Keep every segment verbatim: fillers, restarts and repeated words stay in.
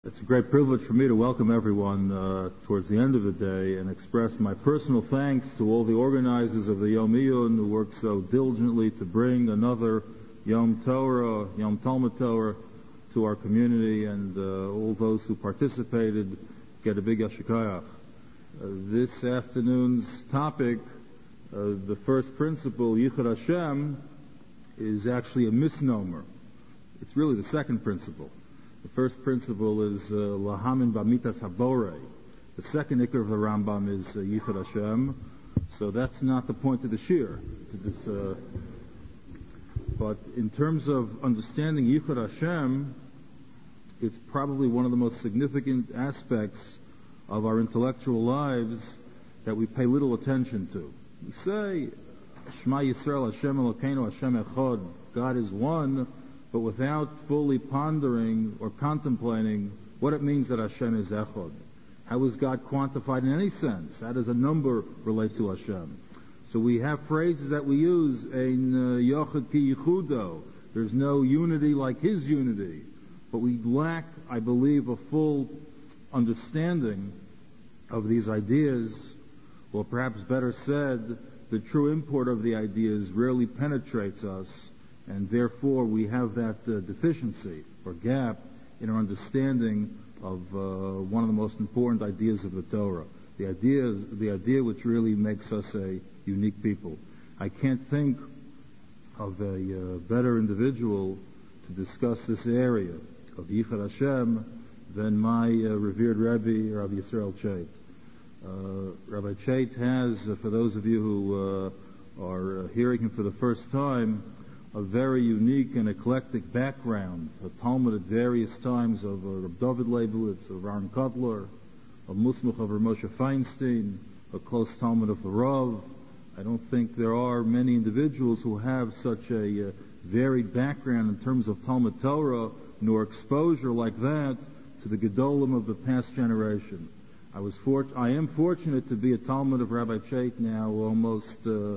It's a great privilege for me to welcome everyone uh, towards the end of the day and express my personal thanks to all the organizers of the Yom Iyun who worked so diligently to bring another Yom Torah, Yom Talmud Torah to our community, and uh, all those who participated get a big yashikayach. Uh, this afternoon's topic, uh, the first principle, Yichud Hashem, is actually a misnomer. It's really the second principle. The first principle is Lahamin Bamitas Habore. The second ikar of the Rambam is uh, Yichud Hashem. So that's not the point of the shir. This, uh, but in terms of understanding Yichud Hashem, it's probably one of the most significant aspects of our intellectual lives that we pay little attention to. We say, Shema Yisrael Hashem Elokeinu Hashem Echad, God is one, but without fully pondering or contemplating what it means that Hashem is Echad. How is God quantified in any sense? How does a number relate to Hashem? So we have phrases that we use, Ein Yochad Ki Yichudo. There's no unity like His unity. But we lack, I believe, a full understanding of these ideas, or perhaps better said, the true import of the ideas rarely penetrates us, and therefore we have that uh, deficiency or gap in our understanding of uh, one of the most important ideas of the Torah. The idea, the idea which really makes us a unique people. I can't think of a uh, better individual to discuss this area of Yichud Hashem than my uh, revered Rebbe, Rabbi Yisrael Chait. Uh, Rabbi Chait has, uh, for those of you who uh, are uh, hearing him for the first time, a very unique and eclectic background, a Talmud at various times of uh, Reb David Leibowitz, of Aaron Kotler, a Musmuch of Rav Moshe Feinstein, a close Talmud of the Rav. I don't think there are many individuals who have such a uh, varied background in terms of Talmud Torah, nor exposure like that to the Gedolim of the past generation. I was fort- I am fortunate to be a Talmud of Rabbi Chait now almost uh,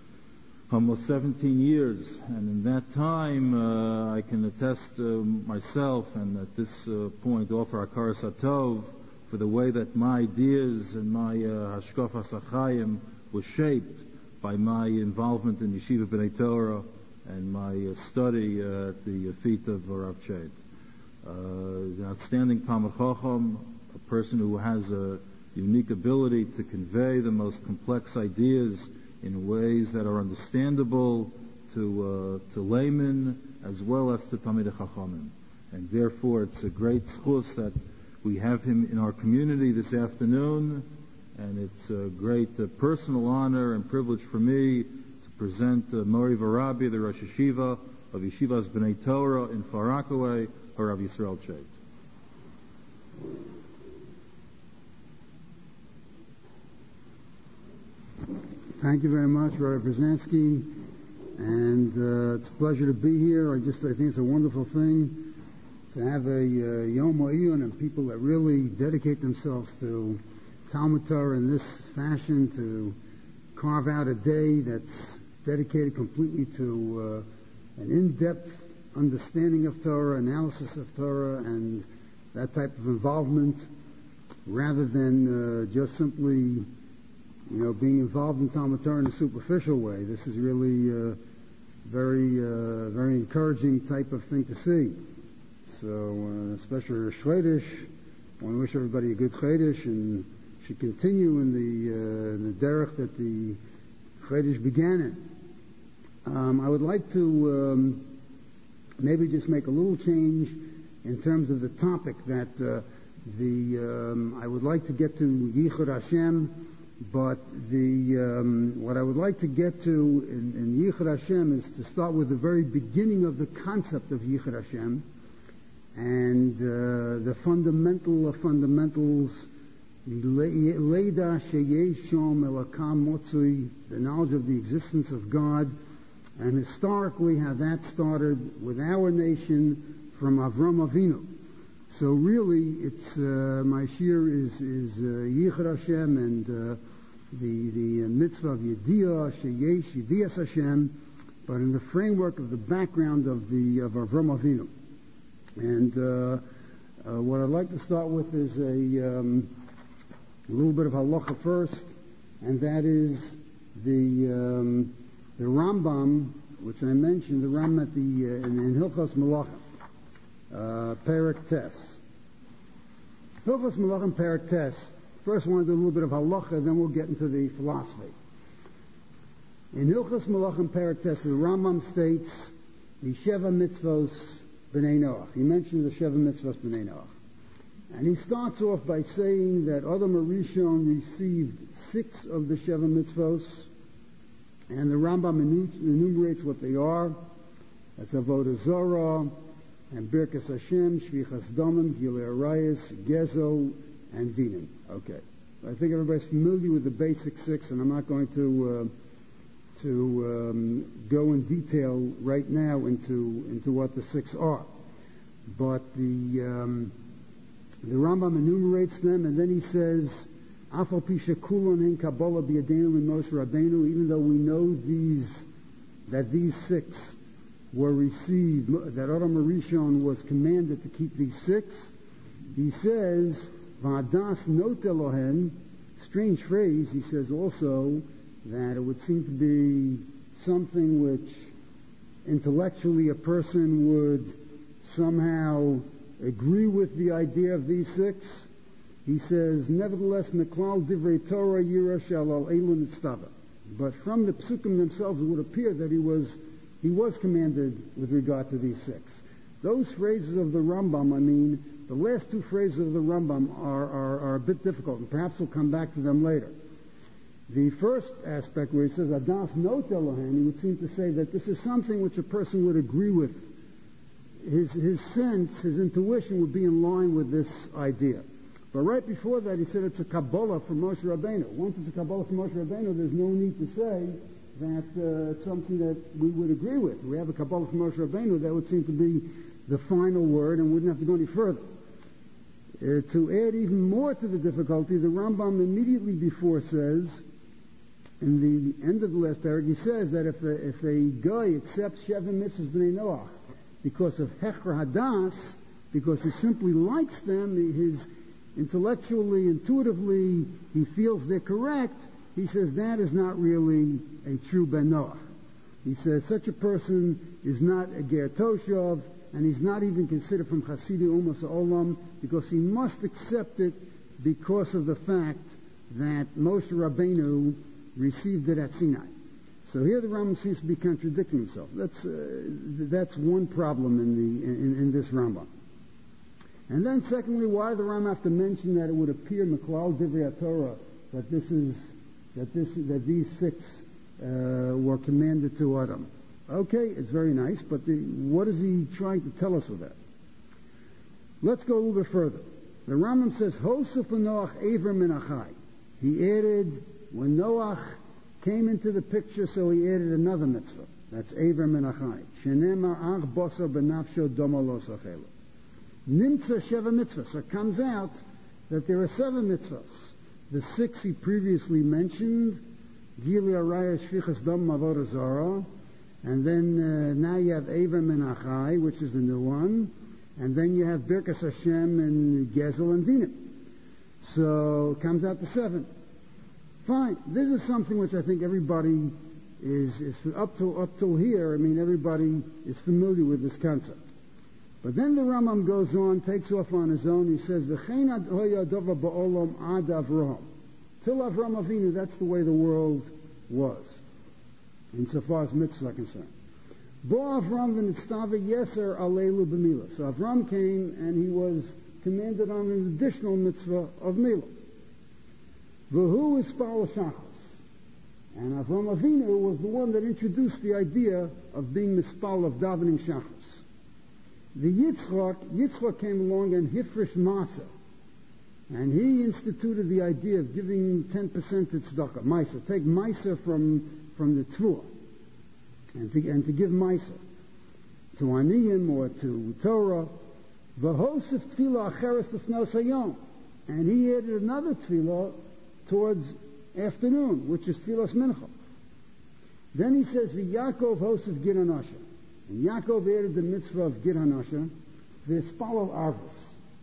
almost seventeen years, and in that time uh, I can attest uh, myself, and at this uh, point offer Hakaras Hatov for the way that my ideas and my uh, Hashkafas HaChaim was shaped by my involvement in Yeshiva B'nai Torah and my uh, study uh, at the feet of Rav Chait. Uh, he's an outstanding Talmud Chacham, a person who has a unique ability to convey the most complex ideas in ways that are understandable to uh, to laymen as well as to Talmidei Chachamim. And therefore it's a great schus that we have him in our community this afternoon, and it's a great uh, personal honor and privilege for me to present uh, Mori Varabi, the Rosh Yeshiva of Yeshivas B'nai Torah in Far Rockaway, Rav Yisrael Chait. Thank you very much, Rabbi Brzezinski, and uh, it's a pleasure to be here. I just I think it's a wonderful thing to have a uh, Yom Ha'iyun and people that really dedicate themselves to Talmud Torah in this fashion, to carve out a day that's dedicated completely to uh, an in-depth understanding of Torah, analysis of Torah, and that type of involvement, rather than uh, just simply You know, being involved in Talmud Torah in a superficial way. This is really a uh, very, uh, very encouraging type of thing to see. So, uh, especially Chodesh, I want to wish everybody a good Chodesh and should continue in the uh, in the derech that the Chodesh began in. Um, I would like to um, maybe just make a little change in terms of the topic that uh, the um, I would like to get to Yichud Hashem. But the um, what I would like to get to in, in Yichud Hashem is to start with the very beginning of the concept of Yichud Hashem and uh, the fundamental of fundamentals, Leida Sheyesh Shom Elakam Motzui, the knowledge of the existence of God, and historically how that started with our nation from Avram Avinu. So really, it's uh, my shir is is uh, Yichud Hashem and uh, the the uh, mitzvah of Yediyah Sheyesh Yediyas Hashem, but in the framework of the background of the of Avram Avinu, and uh, Uh, what I'd like to start with is a, um, a little bit of halacha first, and that is the um, the Rambam, which I mentioned, the Rambam at the uh, in, in Hilchos Malachim, uh, Perek Tes. Hilchos Malachim Perek Tes. First, I want to do a little bit of halacha, then we'll get into the philosophy. In Hilchos Malachim Perek Tes, the Rambam states the Sheva Mitzvos B'nai Noach. He mentions the Sheva Mitzvos B'nai Noach. And he starts off by saying that Adam HaRishon received six of the Sheva Mitzvos, and the Rambam enumerates what they are. That's Avodah Zorah, and Birkas Hashem, Shvichas Damim, Gilei Arayos, Gezel, and Dinim. Okay. I think everybody's familiar with the basic six, and I'm not going to uh, to um, go in detail right now into into what the six are. But the um, the Rambam enumerates them, and then he says, Afal Pisha Kulon in Kabbalah B'Yadeinu and Moshe Rabbeinu, even though we know these, that these six were received, that Adam HaRishon was commanded to keep these six, he says, V'adas not Elohen, strange phrase, he says also that it would seem to be something which intellectually a person would somehow agree with the idea of these six. He says, nevertheless, Meklal Divrei Torah Yira Shalal Elun Itztava. But from the psukim themselves, it would appear that he was he was commanded with regard to these six. Those phrases of the Rambam, I mean, the last two phrases of the Rambam are, are, are a bit difficult, and perhaps we'll come back to them later. The first aspect where he says, Adas not Elohen, he would seem to say that this is something which a person would agree with. His, his sense, his intuition would be in line with this idea. But right before that, he said it's a Kabbalah from Moshe Rabbeinu. Once it's a Kabbalah from Moshe Rabbeinu, there's no need to say that uh, it's something that we would agree with. We have a Kabbalah from Moshe Rabbeinu, that would seem to be the final word, and wouldn't have to go any further. Uh, to add even more to the difficulty, the Rambam immediately before says, in the end of the last paragraph, he says that if a, if a guy accepts Sheva Mitzvos B'nai Noach because of Hecher Hadas, because he simply likes them, his intellectually, intuitively, he feels they're correct, he says that is not really a true Ben Noach. He says such a person is not a Ger Toshav, and he's not even considered from Chasidei Umas Olam, because he must accept it because of the fact that Moshe Rabbeinu received it at Sinai. So here the Rambam seems to be contradicting himself. That's uh, that's one problem in the in, in this Rambam. And then, secondly, why the Rambam have to mention that it would appear Meklal Divrei Torah that this is that this that these six uh, were commanded to Adam? Okay, it's very nice, but the, what is he trying to tell us with that? Let's go a little bit further. The Rambam says, Hosef Noach Ever Min Achai. He added, when Noach came into the picture, so he added another mitzvah. That's Ever Min Achai. Shenemar Ach Bosa Benafsho Domo Lo Sachelu. Nimtza Sheva Mitzvah. So it comes out that there are seven mitzvahs. The six he previously mentioned, Gilei Arayos, Shvichas Dam, Avodah Zarah, and then uh, now you have Ever Min Achai, which is the new one, and then you have Birkas Hashem and Gezel and Dinim. So it comes out to seven. Fine. This is something which I think everybody is, is up till up till here. I mean, everybody is familiar with this concept. But then the Rambam goes on, takes off on his own. He says, "V'chein ad hoya dova ba'olam ad Avraham." Till Avram Avinu, that's the way the world was, insofar as mitzvahs are concerned. Bo Avram v'nitztava yeser aleilu b'milah. So Avram came and he was commanded on an additional mitzvah of milah. V'hu ispal shachos. And Avram Avinu was the one that introduced the idea of being mispal of davening shachos. The Yitzchak, Yitzchak came along and hifrish masa, and he instituted the idea of giving ten percent to tzedakah, maisa. Take maisa from from the tvua, and to and to give maisa to aniyim or to Torah. V'hosef tefillah acheres lefnos hayom, and he added another tefillah towards afternoon, which is tefillas mincha. Then he says, "V'Yakov hosef gid hanasha." And Yaakov added the mitzvah of Gid Hanasha, the Spalo Arvis.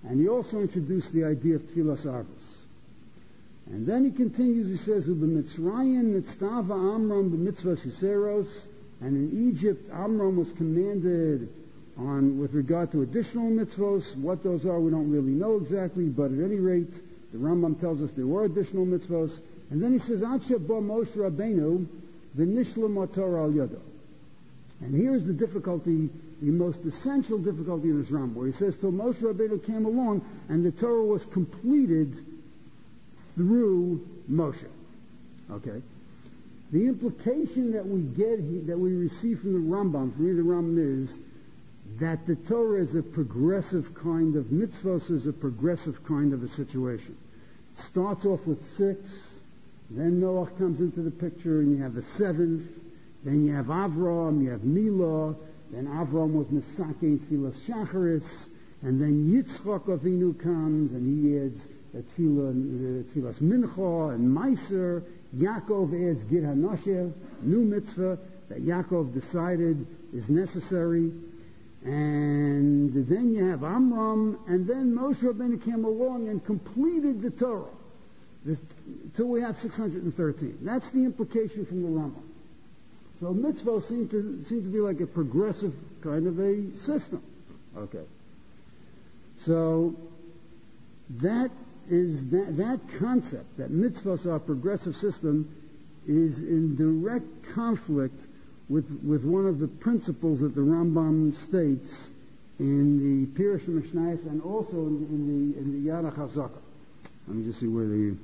And he also introduced the idea of Tfilas Arvus. And then he continues, he says, U'b'mitzrayim nitztava Amram b'mitzvahs Yiseros, and in Egypt, Amram was commanded on with regard to additional mitzvos. What those are, we don't really know exactly, but at any rate, the Rambam tells us there were additional mitzvos. And then he says, Ad sheba Moshe Rabbeinu v'nishlam Torah al yado. And here's the difficulty, the most essential difficulty in this Rambam, where he says, till Moshe Rabbeinu came along, and the Torah was completed through Moshe. Okay? The implication that we get, that we receive from the Rambam, from the Rambam, is that the Torah is a progressive kind of mitzvos, is a progressive kind of a situation. It starts off with six, then Noah comes into the picture, and you have the seventh, then you have Avram, you have Milah, then Avram was Mesake Tfilas Shacharis, and then Yitzchak Avinu comes, and he adds Tfilas Mincha and Meiser. Yaakov adds Gid HaNoshev, new mitzvah that Yaakov decided is necessary. And then you have Amram, and then Moshe Rabbeinu came along and completed the Torah. Until we have six hundred thirteen. That's the implication from the Rambam. So mitzvahs seem to, seem to be like a progressive kind of a system. Okay. So that is that, that concept, that mitzvahs are a progressive system, is in direct conflict with with one of the principles that the Rambam states in the Pirush Mishnayos and also in, in the in the Yad HaChazaka. Let me just see where the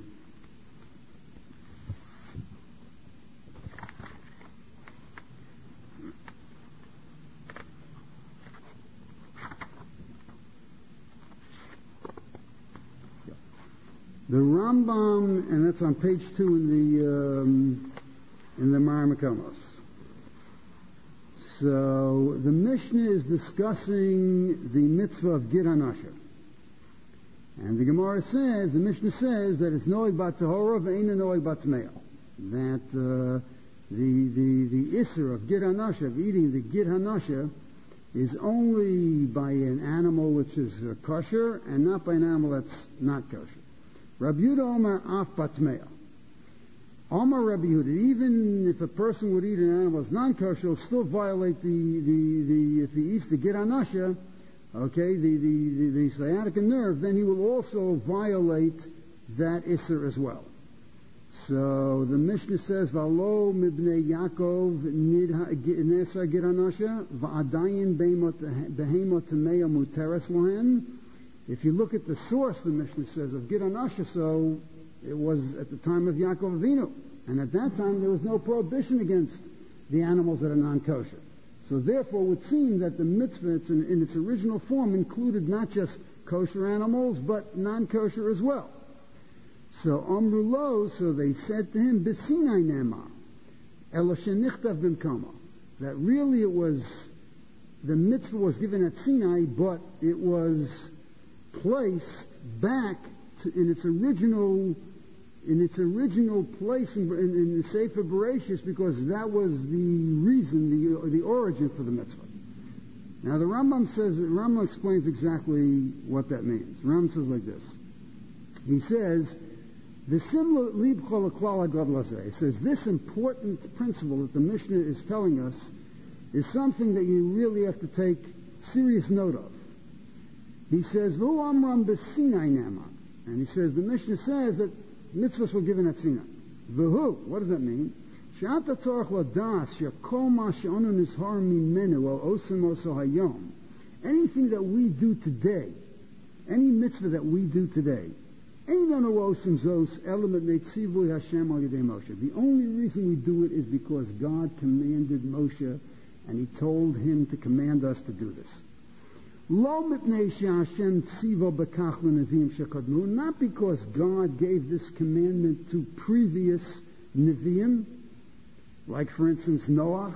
The Rambam, and that's on page two in the um, in the Mar Makamos. So the Mishnah is discussing the mitzvah of Gid HaNoshev, and the Gemara says, the Mishnah says that it's noeg bat tahora ve'eina noeg bat tmeah. That uh, the the the isser of Gid HaNoshev, eating the Gid HaNoshev, is only by an animal which is uh, kosher, and not by an animal that's not kosher. Rabbi Yehuda Omer af batmeah. Omer Rabbi Yehuda, even if a person would eat an animal that's non-kosher, will still violate the, the, the, if he eats the Gid HaNoshev, okay, the, the, the, the sciatica nerve, then he will also violate that Isser as well. So the Mishnah says, V'alo mibnei Yaakov nesa Gid HaNoshev, v'adayin behemot tameah muteres lohen. If you look at the source, the Mishnah says, of Gid HaNoshev, so it was at the time of Yaakov Avinu. And at that time, there was no prohibition against the animals that are non-kosher. So therefore, it would seem that the mitzvah it's in, in its original form included not just kosher animals, but non-kosher as well. So Amru Lo, so they said to him, B'sinai Nema, Ela shenichtav b'mkama. That really it was, the mitzvah was given at Sinai, but it was placed back to, in its original in its original place in, in, in the Sefer Bereshis, because that was the reason, the the origin for the mitzvah. Now the Rambam says, the Rambam explains exactly what that means. The Rambam says like this. He says, the similar libchol klal hagadol hazeh. He says this important principle that the Mishnah is telling us is something that you really have to take serious note of. He says, V'hu amram b'sinai nema. And he says, the Mishnah says that mitzvahs were given at Sinai. V'hu, what does that mean? She'ata tzorach ladas she'kol ma she'onu nizhar mimenu al osim oso hayom. Anything that we do today, any mitzvah that we do today, einanu osim zos element netzivui Hashem al yedei Moshe. The only reason we do it is because God commanded Moshe, and he told him to command us to do this. Not because God gave this commandment to previous Nevi'im, like for instance Noah.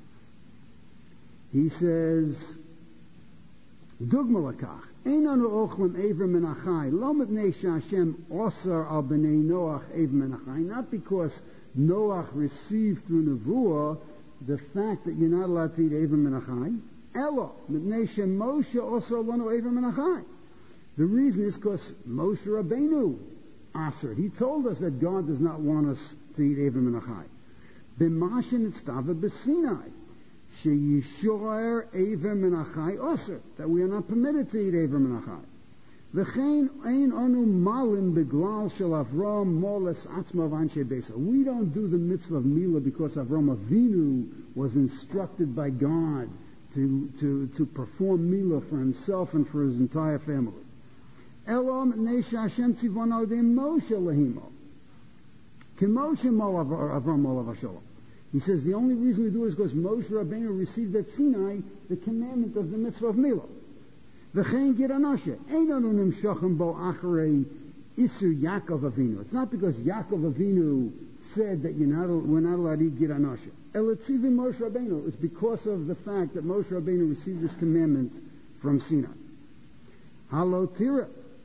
He says, Dugma lakach, einanu ochlim ever min achai, lo mipnei she'Hashem osar al b'nei Noach ever min achai. Not because Noah received through Nevuah the fact that you're not allowed to eat ever min achai. Elo, mipnei she'Moshe osar lanu ever min achai. The reason is because Moshe Rabbeinu asked. He told us that God does not want us to eat Avim and Achai. B'mashin itztava b'Sinai. Sheyishor Avim and Achai osir. That we are not permitted to eat Avim and Achai. V'chein ein onu malim beglal shel Avram moles atzma v'anshe besa. We don't do the mitzvah of Milah because Avram Avinu was instructed by God to, to, to perform Milah for himself and for his entire family. Elam nesha Hashem tzivon al yedei Moshe lehimo. K'Moshe mo Avram olav hashalom. He says the only reason we do it is because Moshe Rabbeinu received at Sinai the commandment of the mitzvah of Milah. V'chein gid anoshe. Ein anu nimshochem bo acharei isur Yaakov Avinu. It's not because Yaakov Avinu said that you're not, we're not allowed to eat gid anoshe. Elatzivim Moshe Rabbeinu. It's because of the fact that Moshe Rabbeinu received this commandment from Sinai. Halo tira.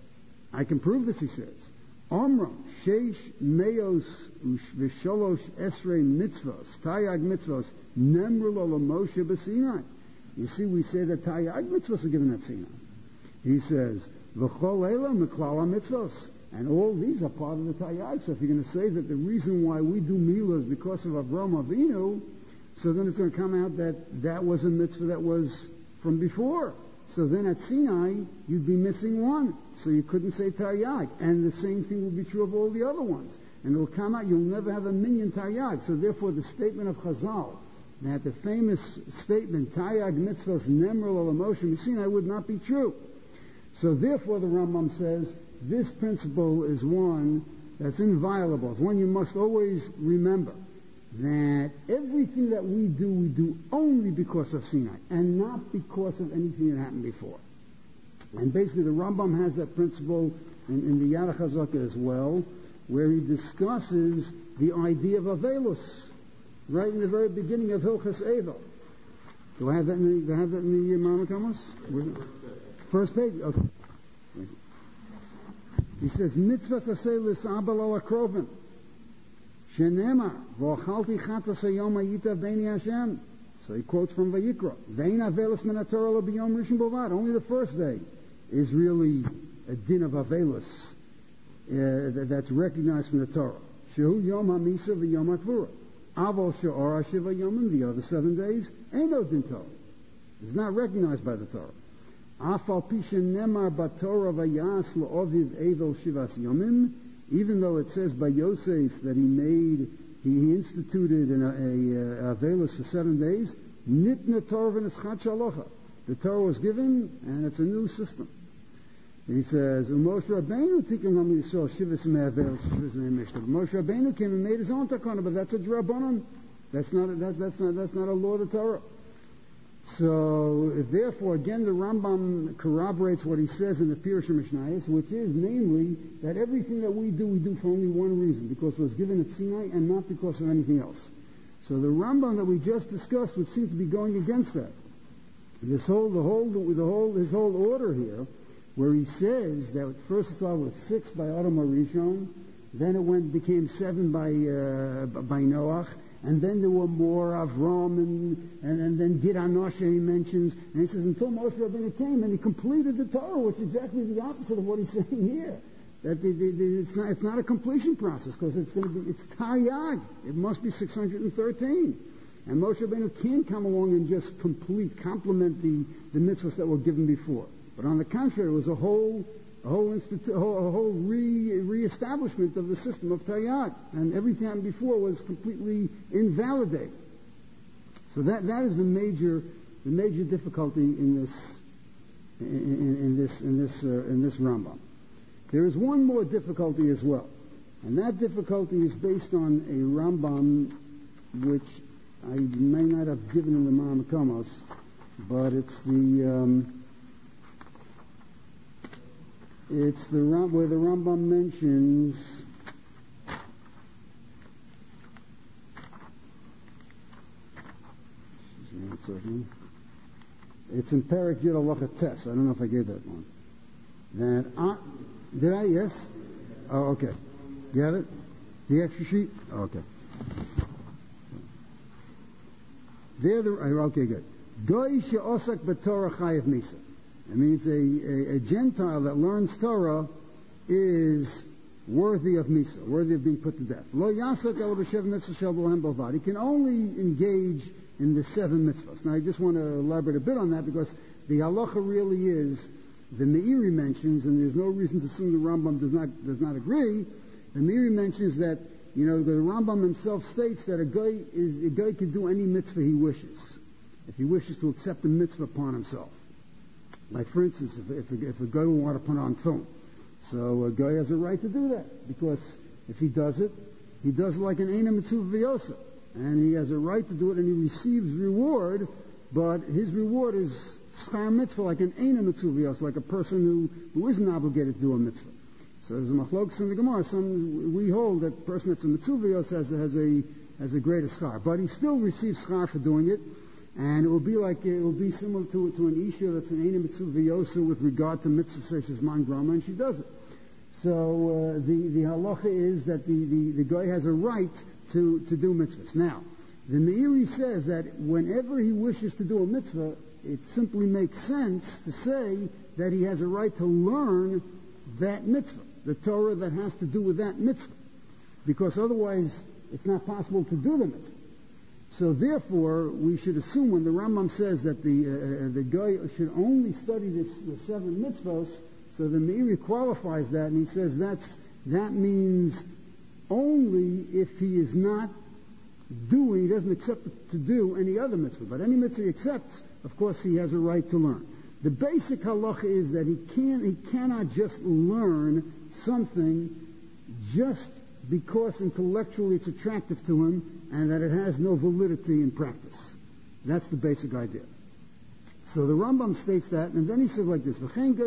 I can prove this, he says. Omram, sheish meos v'sholosh esrei mitzvos, tayag mitzvos, nemru lo Moshe b'Sinai. You see, we say that tayag mitzvos are given at Sinai. He says, v'chol eila miklala mitzvos. And all these are part of the tayag. So if you're going to say that the reason why we do milah is because of Avram Avinu, so then it's going to come out that that was a mitzvah that was from before. So then at Sinai, you'd be missing one. So you couldn't say taryag. And the same thing will be true of all the other ones. And it will come out, you'll never have a minyan taryag. So therefore the statement of Chazal, that the famous statement, taryag mitzvos nemrul al Moshe Sinai, would not be true. So therefore the Rambam says, this principle is one that's inviolable. It's one you must always remember. That everything that we do, we do only because of Sinai, and not because of anything that happened before. And basically the Rambam has that principle in, in the Yad HaChazaka as well, where he discusses the idea of Avelus, right in the very beginning of Hilchas Evel. Do I have that in the, do I have that in the Mama Kamas? First page? Okay. He says, Mitzvah Saseh L'Sabal Al Akrovim. Shenemar, v'ochalti chatas hayom hayita b'nei Hashem. So he quotes from Vayikra. Ve'in avelus min haTorah lo b'yom rishon bovad. Only the first day is really a din of avelus uh, that's recognized from the Torah. Shehu yom hamisa v'yom hakvura. Avol she'or hashiva yomim. The other seven days ain't no din Torah. It's not recognized by the Torah. Afal pi shenemar b'Torah vayas la'oviv evel shivas yomim. Even though it says by Yosef that he made, he, he instituted an, a, a, a Avelus for seven days, Nitna Torah v'neschat shalocha. The Torah was given, and it's a new system. He says, Moshe Rabbeinu tikkun ha'mi Yisrael shivas me'avel shivas me'mishtav. Moshe Rabbeinu came and made his own takana, but that's a drabanan. That's not a, that's that's not that's not a law of the Torah. So, therefore, again, the Rambam corroborates what he says in the Pirush Mishnayos, which is, namely, that everything that we do, we do for only one reason, because it was given at Sinai and not because of anything else. So the Rambam that we just discussed would seem to be going against that. This whole, the whole, the whole, his whole order here, where he says that first it started with six by Adam Rishon, then it went became seven by uh, by Noach. And then there were more Avram and, and, and then Gid Anoshe he mentions. And he says, until Moshe Rabbeinu came and he completed the Torah, which is exactly the opposite of what he's saying here. That the, the, the, it's, not, it's not a completion process, because it's going to be, it's Taryag. It must be six hundred thirteen. And Moshe Rabbeinu can't come along and just complete, complement the, the mitzvahs that were given before. But on the contrary, it was a whole a whole, institu- a whole, a whole re- re-establishment of the system of Taryag, and everything happened before was completely invalidated. So that that is the major the major difficulty in this in, in, in this in this uh, in this Rambam. There is one more difficulty as well, and that difficulty is based on a Rambam which I may not have given in the Ma'amakomos, but it's the um, It's the where the Rambam mentions it's in Perek Yud Halacha Tes. I don't know if I gave that one. That uh, did I? Yes. Oh, okay. You have it? The extra sheet. Oh, okay. There, the okay, good. Goy she'osak b'Torah chayav misa. It means a, a, a Gentile that learns Torah is worthy of Misa, worthy of being put to death. Lo yasak el b'shev mitzvah shel bohem bavad. He can only engage in the seven mitzvahs. Now I just want to elaborate a bit on that because the halacha really is, the Meiri mentions, and there's no reason to assume the Rambam does not does not agree. The Meiri mentions that, you know, the Rambam himself states that a guy is a guy can do any mitzvah he wishes, if he wishes to accept a mitzvah upon himself. Like for instance, if, if, a, if a guy will want to put on film, so a guy has a right to do that because if he does it, he does it like an Eina Mitzvah V'yosa, and he has a right to do it, and he receives reward, but his reward is schar mitzvah, like an Eina Mitzvah V'yosa, like a person who, who isn't obligated to do a mitzvah. So there's a machlokes in the Gemara. Some we hold that the person that's a mitzvah V'yosa has, has a has a greater schar, but he still receives schar for doing it. And it will be like, it will be similar to, to an Isha that's an Eina Mitzvah V'yosa with regard to mitzvah such as Man Grama, and she does it. So uh, the, the halacha is that the, the, the guy has a right to, to do mitzvahs. Now, the Meiri says that whenever he wishes to do a mitzvah, it simply makes sense to say that he has a right to learn that mitzvah, the Torah that has to do with that mitzvah, because otherwise it's not possible to do the mitzvah. So therefore, we should assume when the Rambam says that the uh, the guy should only study this, the seven mitzvahs, so the Meiri qualifies that, and he says that's that means only if he is not doing, he doesn't accept to do any other mitzvah. But any mitzvah he accepts, of course, he has a right to learn. The basic halacha is that he can he cannot just learn something just because intellectually it's attractive to him and that it has no validity in practice. That's the basic idea. So the Rambam states that, and then he says like this: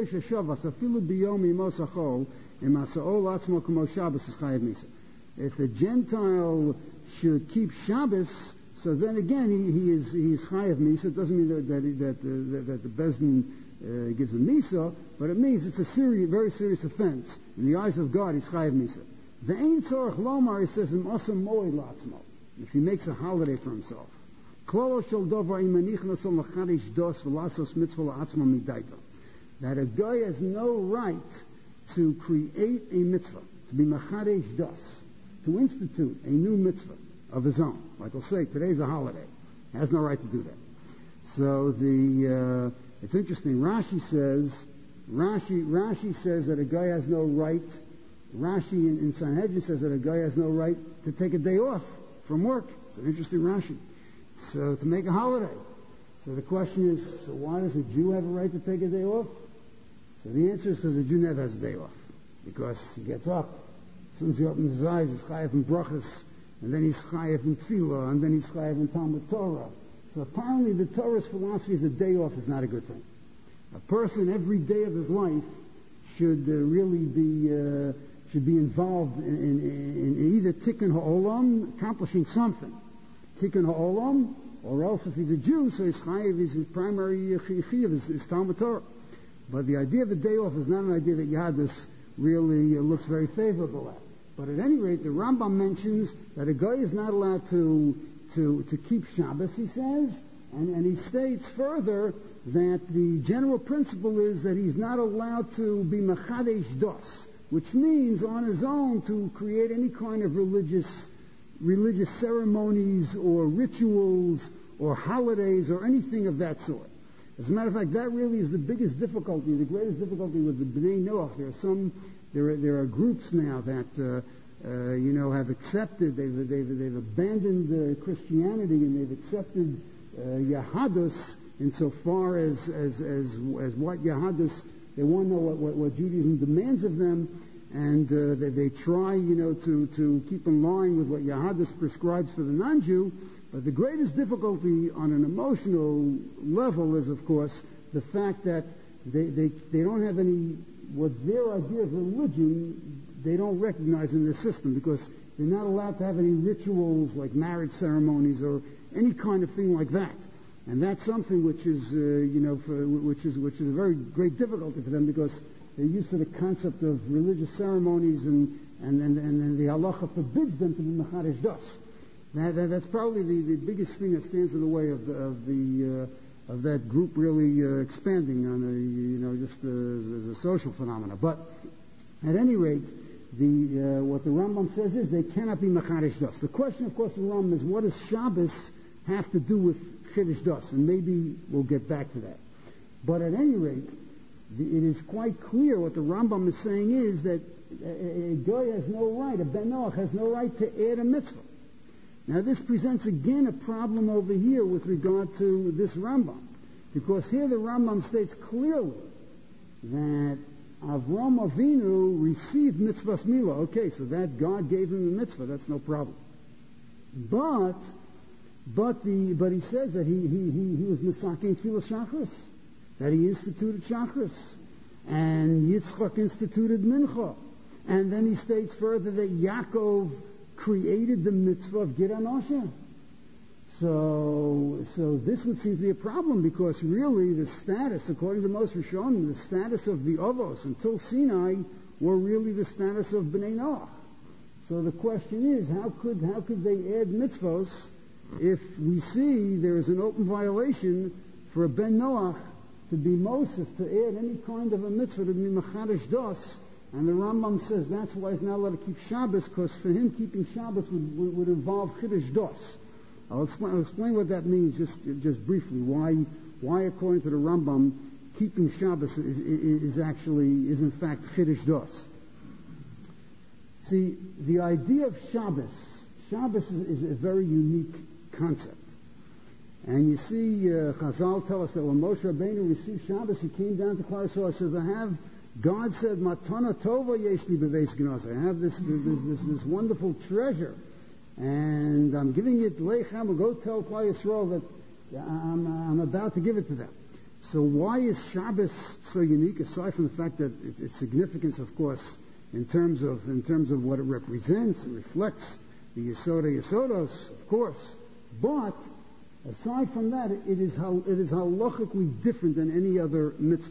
if a Gentile should keep Shabbos, so then again he, he is he is chayav misa. It doesn't mean that that, that, that, that the Bezdin uh, gives him misa, but it means it's a serious, very serious offense in the eyes of God. He's chayav misa. The Ein Tzorach Lomar, he says, if he makes a holiday for himself. That a guy has no right to create a mitzvah, to be machadesh das, to institute a new mitzvah of his own. Like I'll say, today's a holiday. He has no right to do that. So the uh, it's interesting. Rashi says, Rashi Rashi says that a guy has no right. Rashi in, in Sanhedrin says that a guy has no right to take a day off from work. It's an interesting Rashi. So to make a holiday. So the question is, so why does a Jew have a right to take a day off? So the answer is because a Jew never has a day off. Because he gets up, as soon as he opens his eyes, he's chayav in brachas, and then he's chayav in tefillah, and then he's chayav in Talmud Torah. So apparently the Torah's philosophy is a day off is not a good thing. A person every day of his life should uh, really be uh, should be involved in, in, in either tikkun ha'olam, accomplishing something, tikkun ha'olam, or else if he's a Jew, so his chayiv, his primary chayiv is, is Talmud Torah. But the idea of a day off is not an idea that Yadus really uh, looks very favorable at. But at any rate, the Rambam mentions that a guy is not allowed to to, to keep Shabbos, he says, and, and he states further that the general principle is that he's not allowed to be machadesh dos, which means on his own to create any kind of religious religious ceremonies or rituals or holidays or anything of that sort. As a matter of fact, that really is the biggest difficulty, the greatest difficulty with the Bnei Noach. There are some, there are, there are groups now that, uh, uh, you know, have accepted, they've, they've, they've abandoned uh, Christianity and they've accepted uh, Yahadus insofar as, as, as, as what Yahadus, they want to know what, what, what Judaism demands of them, and uh, they, they try, you know, to, to keep in line with what Yahadus prescribes for the non-Jew. But the greatest difficulty on an emotional level is, of course, the fact that they, they, they don't have any, what their idea of religion, they don't recognize in their system, because they're not allowed to have any rituals like marriage ceremonies or any kind of thing like that. And that's something which is, uh, you know, for, which is which is a very great difficulty for them, because they're used to the concept of religious ceremonies, and and and, and the halacha forbids them to be mechadesh das. That, that, that's probably the, the biggest thing that stands in the way of the of the of that group really uh, expanding on a, you know, just uh, as a social phenomena. But at any rate, the uh, what the Rambam says is they cannot be Machadish Das. The question, of course, in the Rambam is what does Shabbos have to do with Chiddush Das? And maybe we'll get back to that. But at any rate, the, it is quite clear what the Rambam is saying is that a, a Goy has no right, a Ben Noach has no right to add a mitzvah. Now this presents again a problem over here with regard to this Rambam, because here the Rambam states clearly that Avram Avinu received mitzvahs milah. Okay, so that God gave him the mitzvah, that's no problem. But, but the, but he says that he, he, he, he was misakein tefillah shachris, that he instituted shachris, and Yitzchak instituted mincha. And then he states further that Yaakov created the mitzvah of Gid Anosha. So, so this would seem to be a problem, because really the status, according to most Rishonim, the status of the Avos until Sinai were really the status of Bnei Noach. So the question is, how could how could they add mitzvos if we see there is an open violation for a Ben Noach to be Mosif, to add any kind of a mitzvah to be Machadish Das? And the Rambam says that's why he's not allowed to keep Shabbos, because for him keeping Shabbos would, would, would involve Chiddush Das. I'll explain, I'll explain what that means just just briefly. Why, why according to the Rambam, keeping Shabbos is, is, is actually is in fact Chiddush Das. See, the idea of Shabbos, Shabbos is, is a very unique concept. And you see, uh, Chazal tell us that when Moshe Rabbeinu received Shabbos, he came down to Klal Yisrael and says, "I have." God said, "Matana tova yeshli beveis Gnos." I have this this, this this wonderful treasure, and I'm giving it leichem. Go tell Klal Yisrael that I'm I'm about to give it to them. So why is Shabbos so unique? Aside from the fact that it, its significance, of course, in terms of in terms of what it represents, it reflects the Yesoda Yesodos, of course. But aside from that, it, it is it is halachically different than any other mitzvah.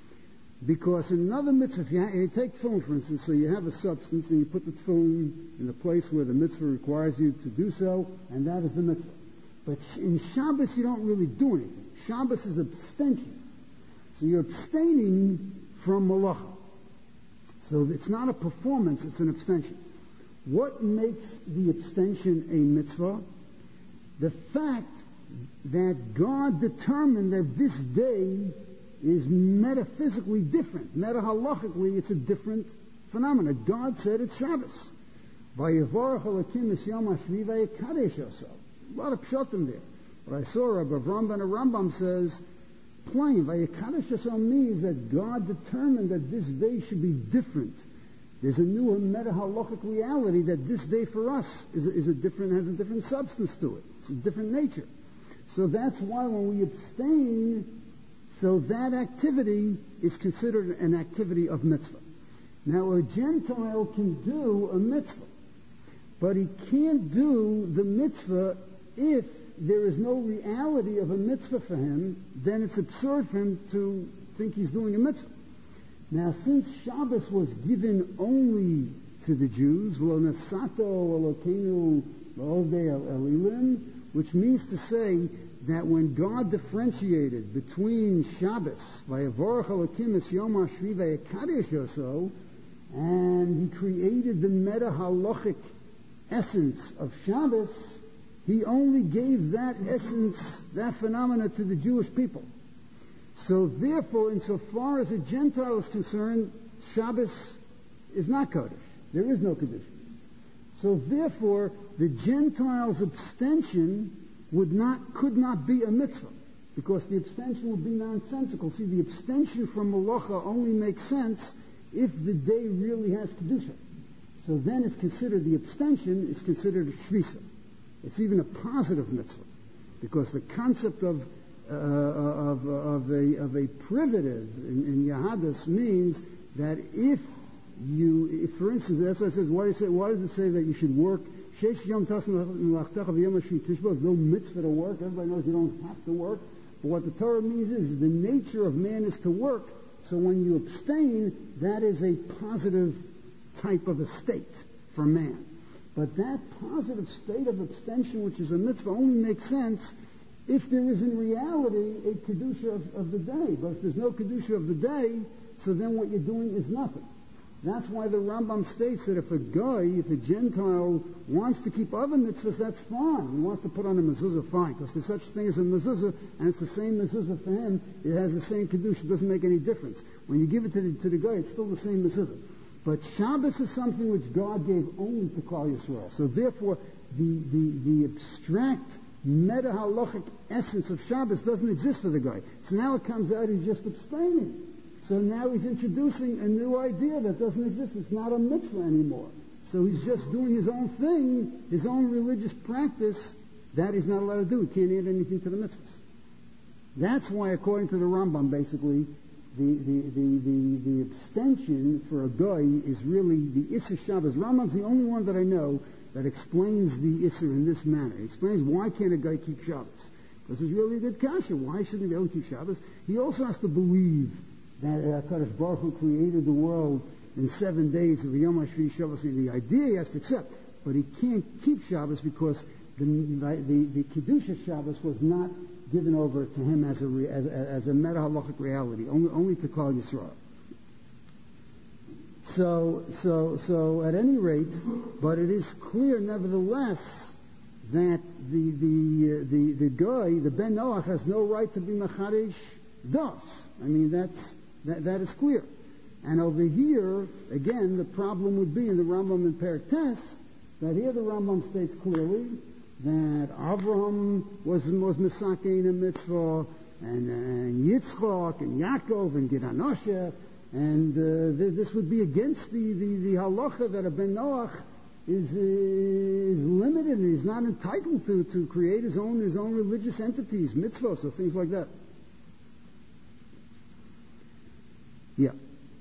Because in another mitzvah, if you, ha- you take tefillin, for instance, so you have a substance and you put the tefillin in the place where the mitzvah requires you to do so, and that is the mitzvah. But in Shabbos, you don't really do anything. Shabbos is abstention. So you're abstaining from malacha. So it's not a performance, it's an abstention. What makes the abstention a mitzvah? The fact that God determined that this day is metaphysically different. Meta-halachically, it's a different phenomenon. God said it's Shabbos. Vayevarach Elokim es yom hashvi vayekadesh yoso. A lot of pshatim there. But I saw Rabbi Avram ben Rambam says, plain, vayekadesh yoso means that God determined that this day should be different. There's a new meta-halachic reality that this day for us is a, is a different, has a different substance to it. It's a different nature. So that's why when we abstain, so that activity is considered an activity of mitzvah. Now a Gentile can do a mitzvah, but he can't do the mitzvah if there is no reality of a mitzvah for him. Then it's absurd for him to think he's doing a mitzvah. Now since Shabbos was given only to the Jews, V'lo nasato Elokeinu la'ovdei elilim, which means to say that when God differentiated between Shabbos, Vayevorach Elokim es yom hashvi vayekadesh yoso, and He created the meta-halachic essence of Shabbos, He only gave that essence, that phenomena, to the Jewish people. So therefore, insofar as a Gentile is concerned, Shabbos is not Kodesh. There is no condition. So therefore, the Gentile's abstention would not, could not be a mitzvah, because the abstention would be nonsensical. See, the abstention from malacha only makes sense if the day really has kedusha. So then it's considered, the abstention is considered a shvisa. It's even a positive mitzvah, because the concept of uh, of, of a of a privative in, in Yahadus means that if you, if, for instance, that's why it says, why does it say, why does it say that you should work? There's no mitzvah to work. Everybody knows you don't have to work. But what the Torah means is the nature of man is to work. So when you abstain, that is a positive type of a state for man. But that positive state of abstention, which is a mitzvah, only makes sense if there is in reality a Kedusha of, of the day. But if there's no Kedusha of the day, so then what you're doing is nothing. That's why the Rambam states that if a guy, if a Gentile wants to keep other mitzvahs, that's fine. He wants to put on a mezuzah, fine, because there's such thing as a mezuzah, and it's the same mezuzah for him. It has the same Kedusha. It doesn't make any difference. When you give it to the, to the guy, it's still the same mezuzah. But Shabbos is something which God gave only to Klal Yisrael. So therefore, the, the, the abstract meta-halachic essence of Shabbos doesn't exist for the guy. So now it comes out he's just abstaining. So now he's introducing a new idea that doesn't exist. It's not a mitzvah anymore. So he's just doing his own thing, his own religious practice, that he's not allowed to do. He can't add anything to the mitzvahs. That's why, according to the Rambam, basically, the, the, the, the, the abstention for a guy is really the Isser Shabbos. Rambam's the only one that I know that explains the Isser in this manner. He explains why can't a guy keep Shabbos. Because it's really a good kasha. Why shouldn't he be able to keep Shabbos? He also has to believe that uh, Kadosh Baruch Hu created the world in seven days of Yom HaShvi Shabbos. The idea he has to accept, but he can't keep Shabbos because the the, the Kedusha Shabbos was not given over to him as a re, as, as a meta-halachic reality, only only to Klal Yisrael. So so so at any rate, but it is clear nevertheless that the the uh, the the guy, the Ben Noach, has no right to be Machadish Das. I mean that's. That, that is clear. And over here, again, the problem would be in the Rambam and Perek Tes, that here the Rambam states clearly that Avraham was was Mesakein a mitzvah, and, and Yitzchak, and Yaakov, and Gid HaNoshech, and uh, th- this would be against the, the, the halacha that a Ben Noach is, uh, is limited and he's not entitled to, to create his own, his own religious entities, mitzvahs, or things like that. Yeah.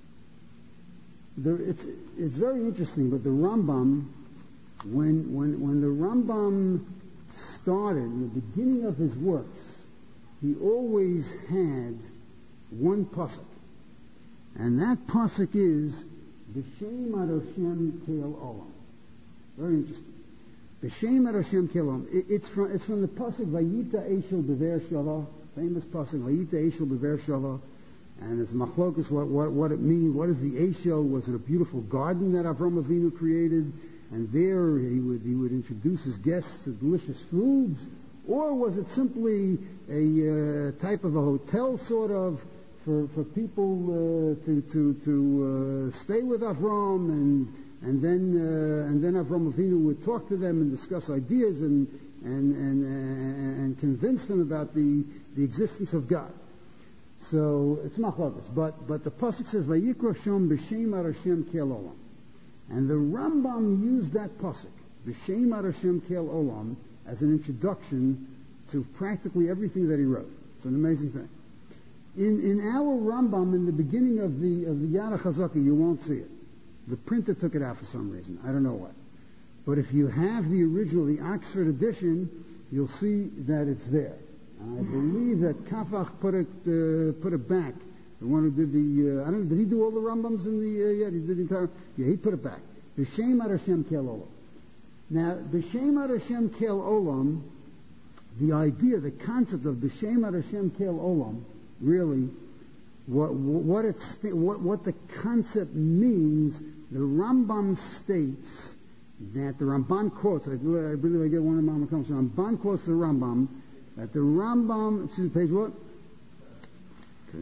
The, it's it's very interesting, but the Rambam, when when when the Rambam started in the beginning of his works, he always had one pasuk, and that pasuk is B'Shem Adoshem Kel Olam. Very interesting. B'Shem Adoshem Kel Olam. It, it's from it's from the pasuk Vayita Eshel Bever Shava, famous pasuk Vayita Eshel Bever Shava. And it's machlokus what, what, what it means. What is the Eshel? Was it a beautiful garden that Avram Avinu created? And there he would he would introduce his guests to delicious foods? Or was it simply a uh, type of a hotel, sort of, for for people uh, to to to uh, stay with Avram, and and then uh, and then Avram Avinu would talk to them and discuss ideas and and and and, and convince them about the the existence of God. So it's machlokes, but but the pasuk says Vayikra Shom B'Shem Arashem Kel Olam, and the Rambam used that pasuk B'Shem Arashem Kel Olam as an introduction to practically everything that he wrote. It's an amazing thing. In in our Rambam, in the beginning of the of the Yad HaChazaka, you won't see it. The printer took it out for some reason. I don't know what. But if you have the original, the Oxford edition, you'll see that it's there. I believe that Kafach put it uh, put it back. The one who did the uh, I don't know, did he do all the Rambams in the uh, yeah he did the entire yeah he put it back. B'Shem Arashem Kel Olam. Now B'Shem Arashem Kel Olam, the idea, the concept of B'Shem Arashem Kel Olam, really, what what it's what what the concept means. The Rambam states that the Ramban quotes. I believe I, believe I get one of my comments. Ramban quotes the Rambam. That the Rambam, excuse me, page what? Okay.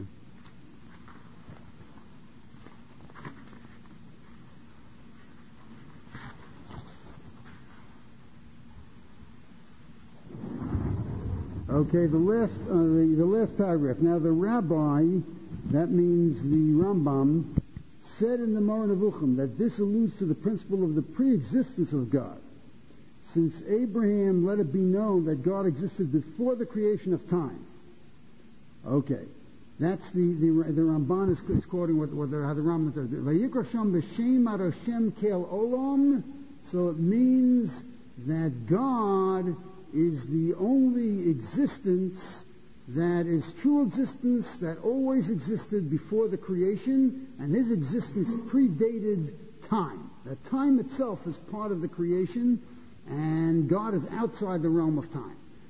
Okay, the last, uh, the, the last paragraph. Now the rabbi, that means the Rambam, said in the Moreh Nevuchim that this alludes to the principle of the pre-existence of God. Since Abraham let it be known that God existed before the creation of time. Okay, that's the the, the Ramban is, is quoting what, what the, how the Rambam says. Vayikra Shom B'Shem Arashem Kel Olam. So it means that God is the only existence that is true existence that always existed before the creation, and his existence predated time. That time itself is part of the creation, and God is outside the realm of time.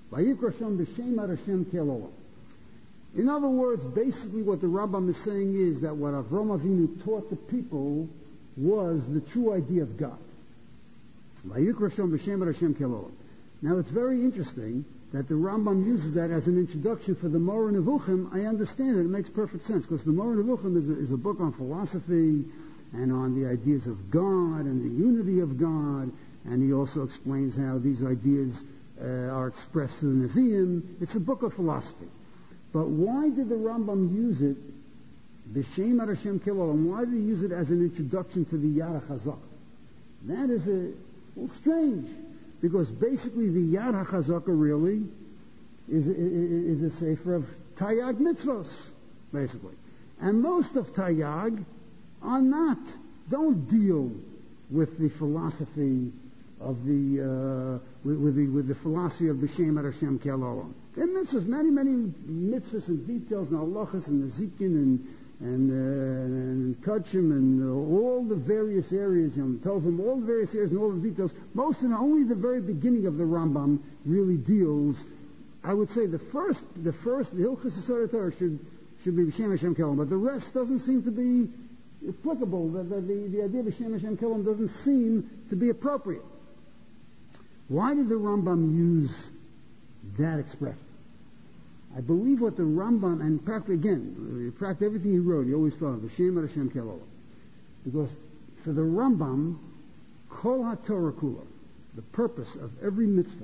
Vayikra Shem b'Shem Ad Hashem Kel Olam. In other words, basically what the Rambam is saying is that what Avraham Avinu taught the people was the true idea of God. Vayikra Shem b'Shem Ad Hashem Kel Olam. Now it's very interesting that the Rambam uses that as an introduction for the Moreh Nevuchim. I understand it; it makes perfect sense because the Moreh Nevuchim is a, is a book on philosophy and on the ideas of God and the unity of God, and he also explains how these ideas uh, are expressed in the Nevi'im. It's a book of philosophy. But why did the Rambam use it, B'Shem Ad Hashem Kel Olam? Why did he use it as an introduction to the Yad HaChazak? That is a well, strange. Because basically the Yad HaChazaka really is, is, is a sefer of Taryag mitzvos, basically. And most of Taryag are not, don't deal with the philosophy of the, uh, with, with the, with the philosophy of B'Shem Ad Hashem Kel Olam. There are mitzvahs, many, many mitzvahs and details and halachas and nezikin and and, uh, and Kachim and uh, all the various areas, Yom Tovim, all the various areas and all the details. Most and only the very beginning of the Rambam really deals. I would say the first, the first, the Hilchos Yesodei Torah should should be B'Shem Hashem Kel Olam, but the rest doesn't seem to be applicable. The, the, the, the idea of B'Shem Hashem Kel Olam doesn't seem to be appropriate. Why did the Rambam use that expression? I believe what the Rambam, and practically again, practically everything he wrote, he always thought of B'Shem Ad Hashem Kel Olam. Because for the Rambam, Kol HaTorah Kula, the purpose of every mitzvah,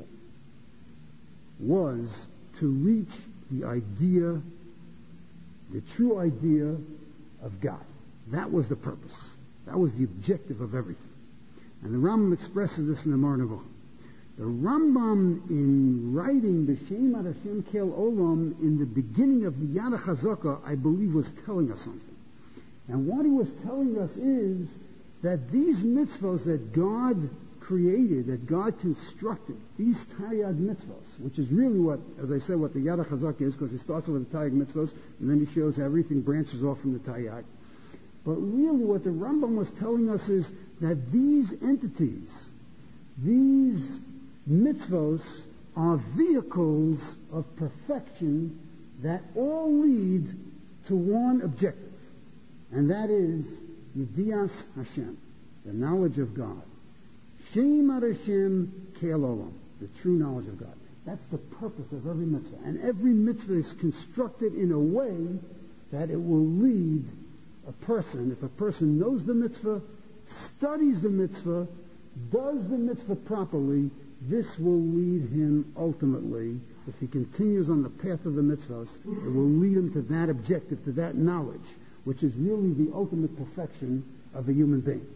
was to reach the idea, the true idea of God. That was the purpose. That was the objective of everything. And the Rambam expresses this in the Moreh Nevuchim. The Rambam, in writing B'Shem Ad Hashem Kel Olam in the beginning of the Yad HaChazaka, I believe was telling us something. And what he was telling us is that these mitzvahs that God created, that God constructed, these Taryag mitzvahs, which is really what, as I said, what the Yad HaChazaka is, because he starts with the Taryag mitzvahs, and then he shows how everything branches off from the Taryag. But really what the Rambam was telling us is that these entities, these mitzvos are vehicles of perfection that all lead to one objective, and that is Yedias Hashem, the knowledge of God. Shem Ad Hashem Kel Olam, the true knowledge of God. That's the purpose of every mitzvah, and every mitzvah is constructed in a way that it will lead a person, if a person knows the mitzvah, studies the mitzvah, does the mitzvah properly, this will lead him ultimately, if he continues on the path of the mitzvahs, it will lead him to that objective, to that knowledge, which is really the ultimate perfection of a human being.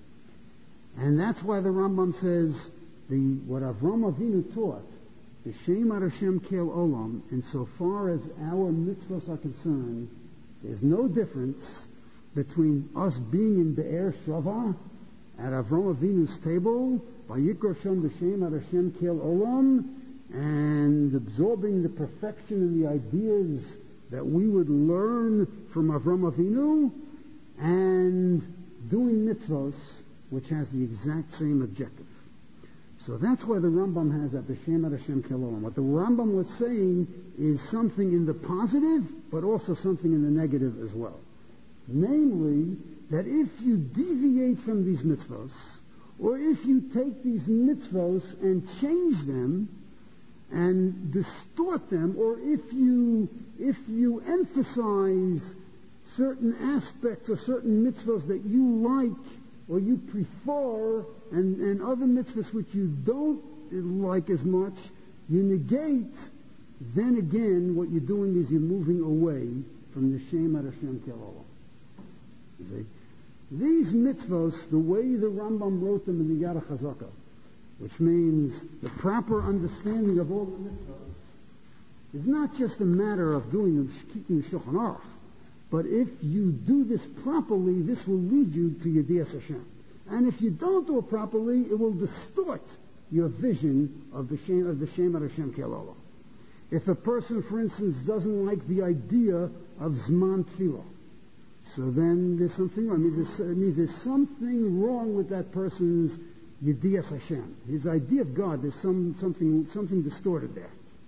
And that's why the Rambam says, the what Avraham Avinu taught, B'Shem Ad Hashem Kel Olam, insofar as our mitzvahs are concerned, there's no difference between us being in Be'er Shava at Avraham Avinu's table, Vayikra Shem B'Shem Ad Hashem Kel Olam, and absorbing the perfection and the ideas that we would learn from Avraham Avinu, and doing mitzvos, which has the exact same objective. So that's why the Rambam has that B'Shem Ad Hashem Kel Olam. What the Rambam was saying is something in the positive, but also something in the negative as well. Namely, that if you deviate from these mitzvos, or if you take these mitzvos and change them and distort them, or if you if you emphasize certain aspects or certain mitzvos that you like or you prefer, and, and other mitzvahs which you don't like as much, you negate, then again what you're doing is you're moving away from the Shem Ad Hashem Kel Olam. You see? These mitzvahs, the way the Rambam wrote them in the Yad HaChazaka, which means the proper understanding of all the mitzvahs, is not just a matter of doing them, keeping the Shulchan Aruch, but if you do this properly, this will lead you to Yedias Hashem. And if you don't do it properly, it will distort your vision of the Shem, of the Shem Ad Hashem Kel Olam. If a person, for instance, doesn't like the idea of Zman Tefillah, so then there's something wrong. It means there's, it means there's something wrong with that person's Yedias Hashem. His idea of God, there's some, something, something distorted there.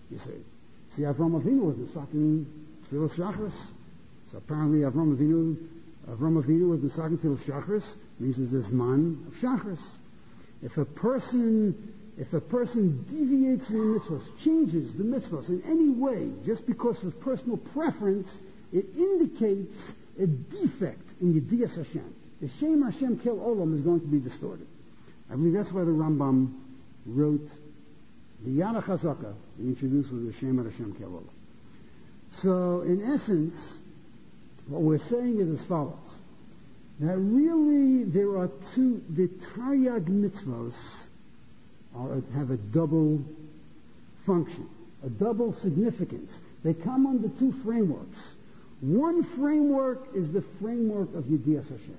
you see. See, Avram Avinu was Misakin Tfilas Shachris. So apparently Avram Avinu, Avram Avinu was Misakin Tfilas Shachris, means there's a Zman of Shachris. If a person, if a person deviates from the mitzvahs, changes the mitzvahs in any way, just because of personal preference, it indicates a defect in Yediyas Hashem. The Shem Hashem Kel Olam is going to be distorted. I believe that's why the Rambam wrote the Yad HaChazaka, he introduced with the Shem Hashem Kel Olam. So, in essence, what we're saying is as follows. That really there are two, the Taryag mitzvos are, have a double function, a double significance. They come under two frameworks. One framework is the framework of Yediyas Hashem.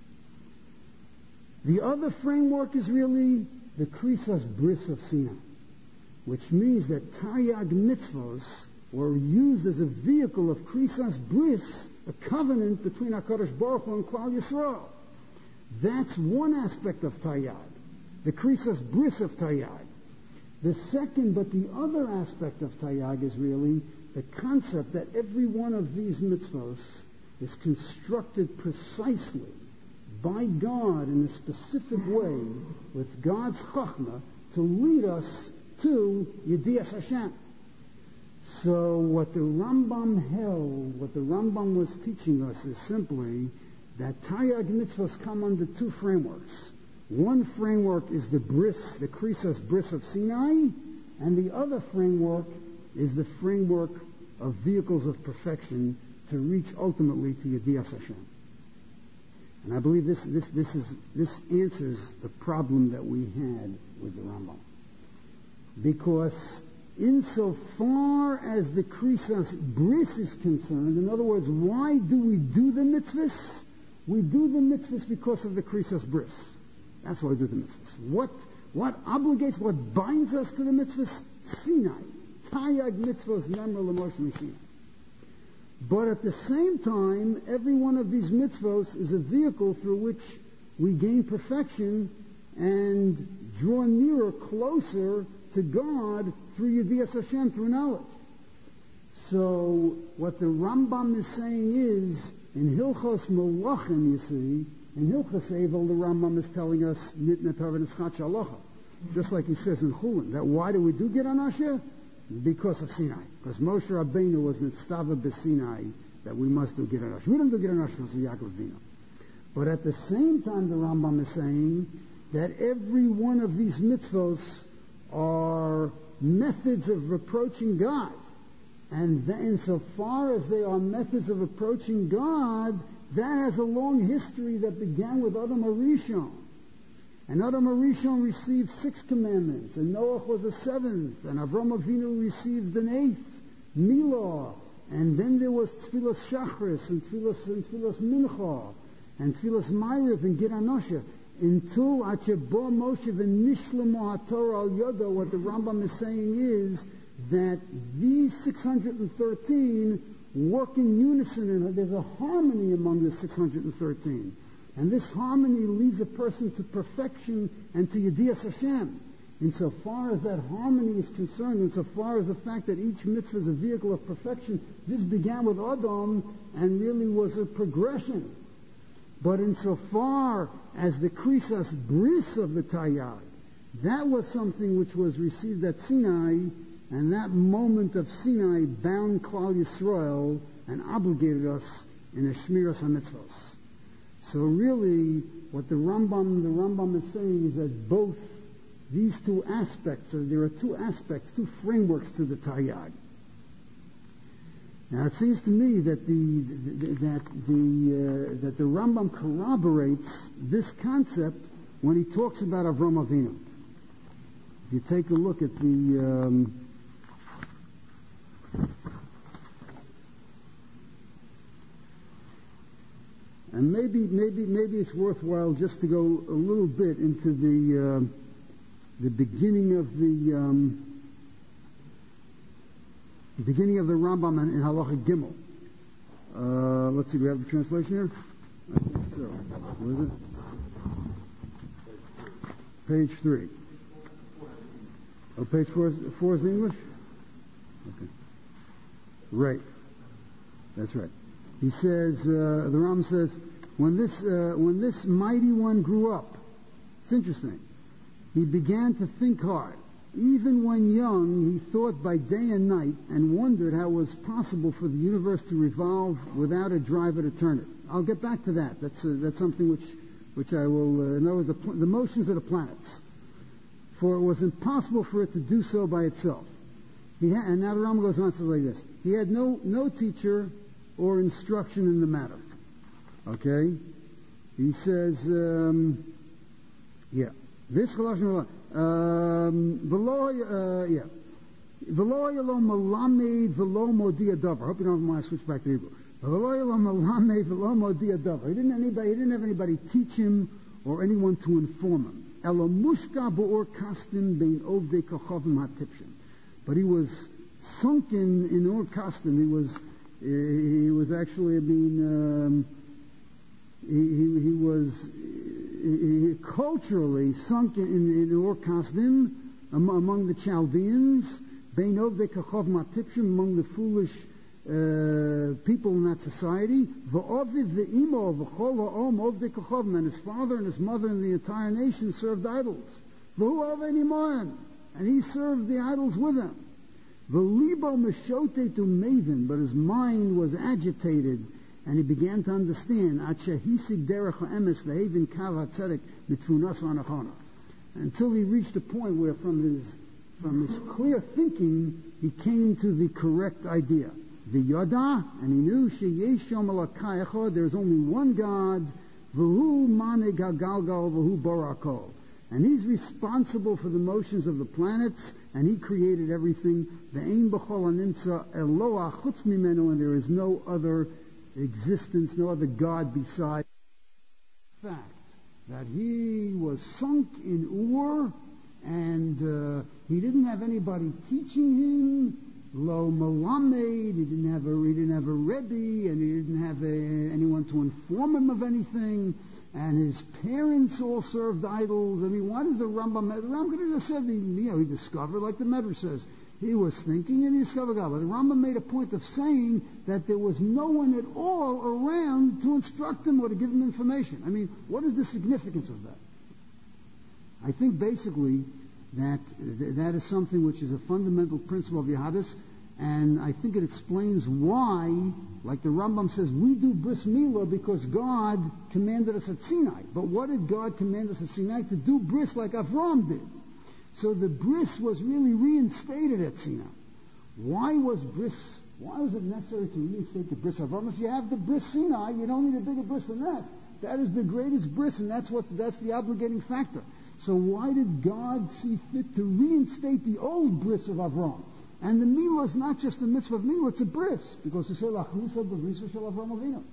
The other framework is really the Krisas Bris of Sinai, which means that Taryag mitzvos were used as a vehicle of Krisas Bris, a covenant between HaKadosh Baruch Hu and Klal Yisrael. That's one aspect of Taryag, the Krisas Bris of Taryag. The second, but the other aspect of Taryag is really the concept that every one of these mitzvos is constructed precisely by God in a specific way with God's chachma to lead us to Yediyas Hashem. So what the Rambam held, what the Rambam was teaching us is simply that Taryag mitzvahs come under two frameworks. One framework is the bris, the Krisas Bris of Sinai, and the other framework is the framework of vehicles of perfection to reach ultimately to Yediyas Hashem. And I believe this, this, this, is, this answers the problem that we had with the Rambam. Because insofar as the Krisas Bris is concerned, in other words, why do we do the mitzvahs? We do the mitzvahs because of the Krisas Bris. That's why we do the mitzvahs. What, what obligates, what binds us to the mitzvahs? Sinai. Taryag mitzvahs, Nemra L'Moshe Sinai. But at the same time, every one of these mitzvahs is a vehicle through which we gain perfection and draw nearer, closer to God through Yediyas Hashem, through knowledge. So what the Rambam is saying is, in Hilchos Melachim, you see, in Hilchos Eivel, the Rambam is telling us, Nitna Tov Nitzchat Shalocha, just like he says in Chulin, that why do we do Gid Anashya? Because of Sinai. Because Moshe Rabbeinu was Nitztava b'Sinai, that we must do Gid Anashya. We don't do Gid Anashya because of Yaakov Avinu. But at the same time, the Rambam is saying that every one of these mitzvos are methods of approaching God. And that insofar as they are methods of approaching God, that has a long history that began with Adam HaRishon. And Adam HaRishon received six commandments, and Noah was a seventh, and Avram Avinu received an eighth, Milah, and then there was Tfilas Shachris, and Tfilas, and Tfilas Mincha, and Tfilas Ma'ariv, and Gid Anashya, until Achebo Moshe v'Nishlemo HaTorah Al Yodo. What the Rambam is saying is that these six hundred thirteen work in unison, and there's a harmony among the six hundred thirteen. And this harmony leads a person to perfection and to Yediyas Hashem. Insofar as that harmony is concerned, insofar as the fact that each mitzvah is a vehicle of perfection, this began with Adam and really was a progression. But insofar as the Krisas Bris of the Taryag, that was something which was received at Sinai, and that moment of Sinai bound Klal Yisrael and obligated us in a Shmiras HaMitzvos. So really, what the Rambam, the Rambam is saying is that both these two aspects, or there are two aspects, two frameworks to the Taryag. Now it seems to me that the, the that the uh, that the Rambam corroborates this concept when he talks about Avram Avinu. If you take a look at the um, and maybe, maybe, maybe it's worthwhile just to go a little bit into the uh, the beginning of the um, the beginning of the Rambam in, in Halacha Gimel. Uh, let's see, do we have the translation here? I think so. Where is it? Page three. Oh, page four is, four is English? Right. That's right. He says, uh, the Ram says, when this, uh, when this mighty one grew up, it's interesting, he began to think hard. Even when young, he thought by day and night and wondered how it was possible for the universe to revolve without a driver to turn it. I'll get back to that. That's, uh, that's something which, which I will, uh, know as the, the motions of the planets. For it was impossible for it to do so by itself. He ha- and now the Rambam goes on and says like this. He had no, no teacher or instruction in the matter. Okay? He says, um, yeah. This um, v'lo, uh, yeah. V'lo yelo malamed v'lo modia davar. I hope you don't want to switch back to Hebrew. V'lo yelo malamed v'lo modia davar. He didn't anybody. He didn't have anybody teach him or anyone to inform him. Elo mushka bo'or kastim bein ovdei kochavim hatipshim. But he was sunken in or kastim. He was. He was actually being. Um, he, he, he was. He culturally sunk in, in Ur Kasdim among the Chaldeans, Bein Ovdei Kachov Matipshim, among the foolish uh, people in that society, V'ovid V'imo V'chol Ha'om Ovdei Kachovim, and his father and his mother and the entire nation served idols. V'hu Ovei Nimoyim, and he served the idols with them. V'libo Meshote to Maven, but his mind was agitated. And he began to understand until he reached a point where from his from his clear thinking he came to the correct idea. The Yada, and he knew there's only one God, and he's responsible for the motions of the planets, and he created everything. And there is no other existence, no other God beside the fact that he was sunk in Ur, and uh, he didn't have anybody teaching him. Lo Malamed, he didn't have a he didn't have a Rebbe, and he didn't have a, anyone to inform him of anything. And his parents all served idols. I mean, why does the Rambam? The Rambam could have just said, you know, he discovered, like the Medrash says. He was thinking and he discovered God. But the Rambam made a point of saying that there was no one at all around to instruct him or to give him information. I mean, what is the significance of that? I think basically that th- that is something which is a fundamental principle of Yahadis, and I think it explains why, like the Rambam says, we do bris milah because God commanded us at Sinai. But what did God command us at Sinai? To do bris like Avram did. So the bris was really reinstated at Sinai. Why was bris, why was it necessary to reinstate the bris Avram? If you have the bris Sinai, you don't need a bigger bris than that. That is the greatest bris, and that's what that's the obligating factor. So why did God see fit to reinstate the old bris of Avram? And the milah is not just the mitzvah of milah, it's a bris, because you say lachnusa b'brisa shel Avram Avinu.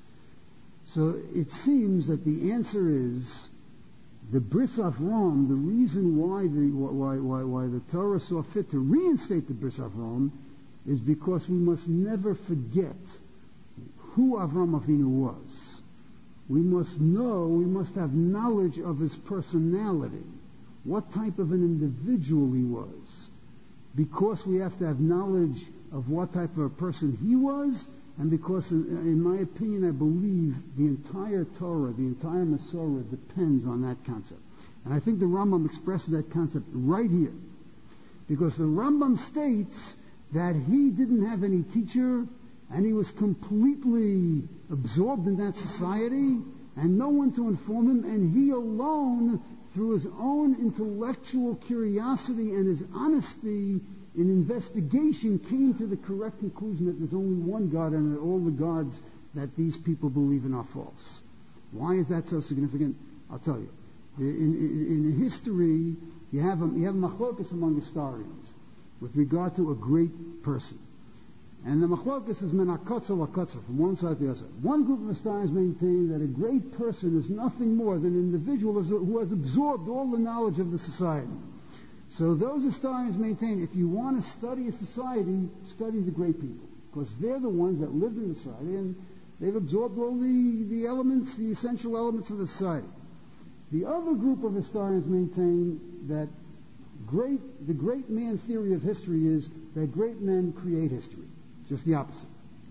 So it seems that the answer is the bris Avram. The reason why the why why why the Torah saw fit to reinstate the bris Avram is because we must never forget who Avram Avinu was. We must know, we must have knowledge of his personality, what type of an individual he was, because we have to have knowledge of what type of a person he was, and because, in, in my opinion, I believe the entire Torah, the entire Masorah depends on that concept. And I think the Rambam expresses that concept right here, because the Rambam states that he didn't have any teacher, and he was completely absorbed in that society, and no one to inform him, and he alone, through his own intellectual curiosity and his honesty in investigation, came to the correct conclusion that there's only one God, and that all the gods that these people believe in are false. Why is that so significant? I'll tell you. In, in, in history, you have a, you have a machlokas among historians with regard to a great person. And the machlokas is min hakotza lakotza, from one side to the other. One group of historians maintain that a great person is nothing more than an individual who has absorbed all the knowledge of the society. So those historians maintain if you want to study a society, study the great people, because they're the ones that lived in the society and they've absorbed all the, the elements, the essential elements of the society. The other group of historians maintain that great, the great man theory of history is that great men create history. just the opposite.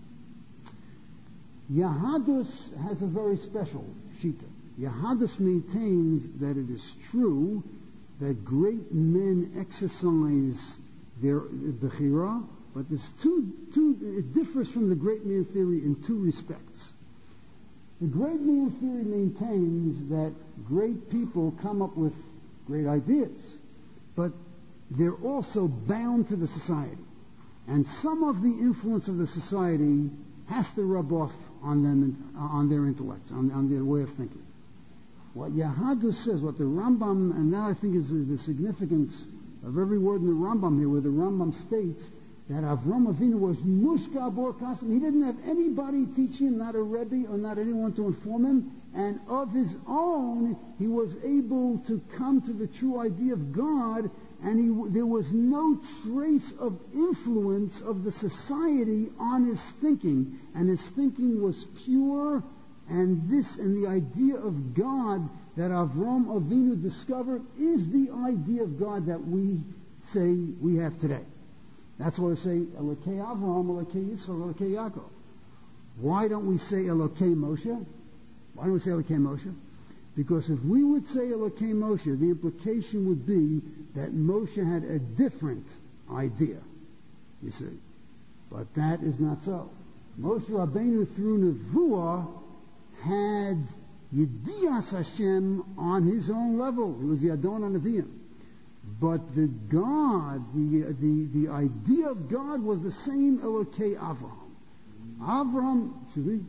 Yahadus has a very special shita. Yahadus maintains that it is true that great men exercise their bechira, but there's two, two, it differs from the great man theory in two respects. The great man theory maintains that great people come up with great ideas, but they're also bound to the society. And some of the influence of the society has to rub off on them, on their intellect, on, on their way of thinking. What Yahadus says, what the Rambam, and that I think is the significance of every word in the Rambam here, where the Rambam states that Avram Avinu was mushka bor kasam. He didn't have anybody teach him, not a Rebbe or not anyone to inform him, and of his own, he was able to come to the true idea of God, and he, there was no trace of influence of the society on his thinking, and his thinking was pure, and this and the idea of God that Avram Avinu discovered is the idea of God that we say we have today. That's why we say Elokei Avraham, Elokei Yitzchak, Elokei Yaakov. Why don't we say Elokei Moshe? Why don't we say Elokei Moshe? Because if we would say Elokei Moshe, the implication would be that Moshe had a different idea, you see. But that is not so. Moshe Rabbeinu through Nevuah had Yedias Hashem on his own level. He was the Adon HaNeviim. But the God, the, the, the idea of God was the same Elokei Avraham. Avraham, excuse me?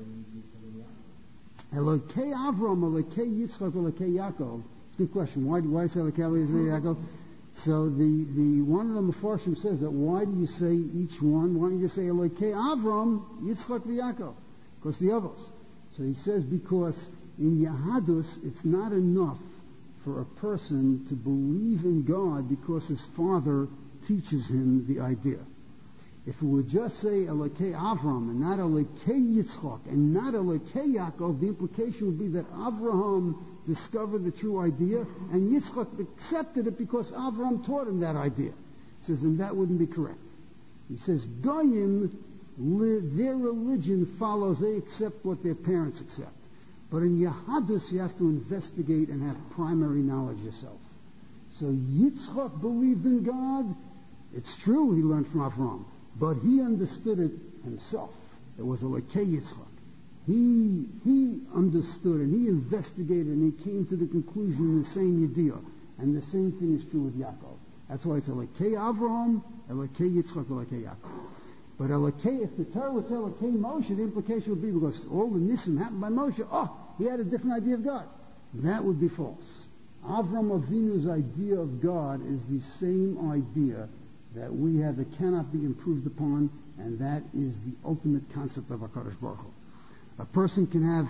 Elokei Avraham, Elokei Yitzchak, Elokei Yaakov. Good question. Why, why say Elokei Yaakov? So the, the one of the Mefarshim says that why do you say each one? Why don't you say Elokei Avraham, Yitzchak, Yaakov? Because the others. So he says because in Yahadus it's not enough for a person to believe in God because his father teaches him the idea. If we would just say Elokei Avram and not Elokei Yitzchak and not Elokei Yaakov, the implication would be that Avraham discovered the true idea and Yitzchak accepted it because Avram taught him that idea. He says, and that wouldn't be correct. He says, Goyim, their religion follows, they accept what their parents accept. But in Yahadus, you have to investigate and have primary knowledge yourself. So Yitzchak believed in God. It's true he learned from Avram, but he understood it himself. It was Elokei Yitzchak. He he understood and he investigated and he came to the conclusion the same idea. And the same thing is true with Yaakov. That's why it's Elokei Avram, Elokei Yitzchak, Elokei Yaakov. But Elokei, if the Torah would say Elokei Moshe, the implication would be because all the Nisim happened by Moshe, oh, he had a different idea of God. That would be false. Avram Avinu's idea of God is the same idea that we have that cannot be improved upon, and that is the ultimate concept of HaKadosh Baruch Hu. A person can have,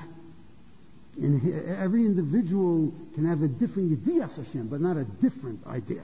in, every individual can have a different Yedias Hashem, but not a different idea.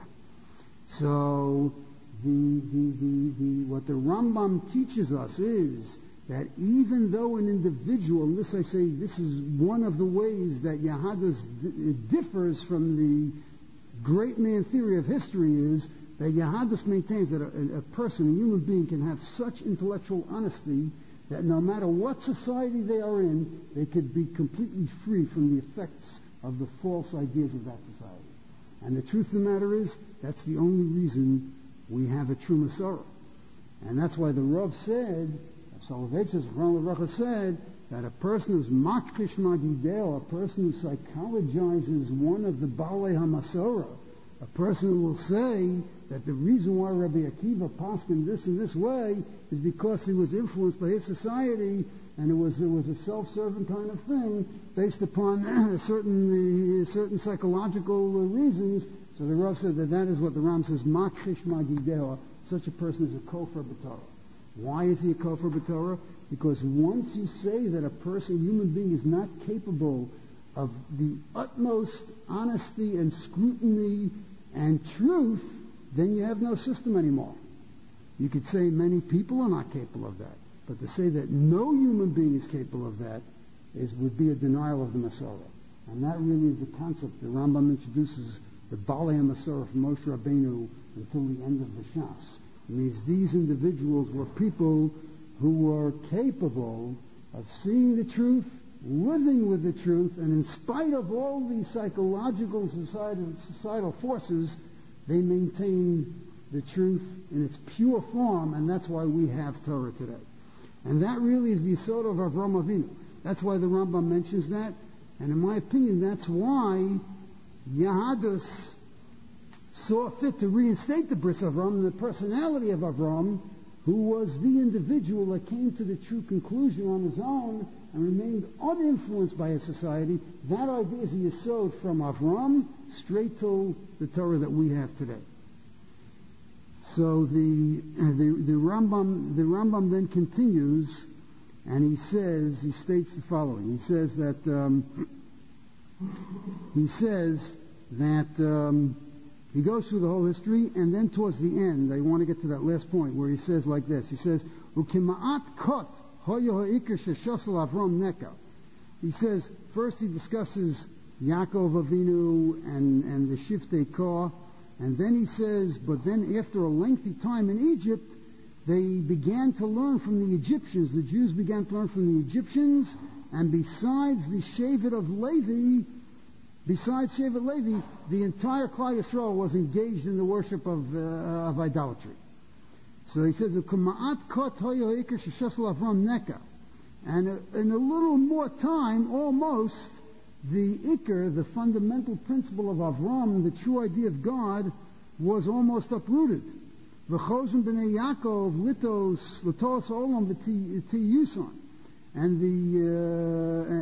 So, The, the, the, the, what the Rambam teaches us is that even though an individual, and this I say, this is one of the ways that Yahadus d- differs from the great man theory of history is that Yahadus maintains that a, a person, a human being, can have such intellectual honesty that no matter what society they are in, they could be completely free from the effects of the false ideas of that society. And the truth of the matter is, that's the only reason we have a true Masorah. And that's why the Rav said, Soloveitchus said, that a person who's makrish magideo, a person who psychologizes one of the Balei HaMasorah, a person who will say that the reason why Rabbi Akiva paskined this in this way is because he was influenced by his society, and it was it was a self-serving kind of thing based upon certain uh, certain psychological uh, reasons. So the Rav said that that is what the Ram says, makrish magideo. Such a person is a kofar b'Torah. Why is he a kofar b'Torah? Because once you say that a person, a human being, is not capable of the utmost honesty and scrutiny and truth, then you have no system anymore. You could say many people are not capable of that. But to say that no human being is capable of that is would be a denial of the Masorah. And that really is the concept. The Rambam introduces the Balei HaMasorah from Moshe Rabbeinu until the end of the Shas. It means these individuals were people who were capable of seeing the truth, living with the truth, and in spite of all the psychological societal, societal forces, they maintained the truth in its pure form, and that's why we have Torah today. And that really is the yesod of Avraham Avinu. That's why the Rambam mentions that, and in my opinion, that's why Yahadus saw fit to reinstate the bris of Avram and the personality of Avram, who was the individual that came to the true conclusion on his own and remained uninfluenced by his society. That idea is a yesod from Avram straight to the Torah that we have today. So the the, the Rambam the Rambam then continues, and he says he states the following. He says that um, he says that. Um, He goes through the whole history, and then towards the end, I want to get to that last point where he says like this. He says, "Ukima'at kot hoyo ha'ikar sheshosel Avram neka." He says, first he discusses Yaakov Avinu and, and the Shiftei Kor, and then he says, but then after a lengthy time in Egypt, they began to learn from the Egyptians. The Jews began to learn from the Egyptians, and besides the Shevet of Levi, Besides Shevet Levi, the entire Klal Yisrael was engaged in the worship of, uh, of idolatry. So he says, "Kuma'at kot hoyo ikar sheshosel Avram neka," and uh, in a little more time, almost the ikar, the fundamental principle of Avram, the true idea of God, was almost uprooted. V'chozim b'nei Yaakov litos litos olam v'ti yuson. And the uh,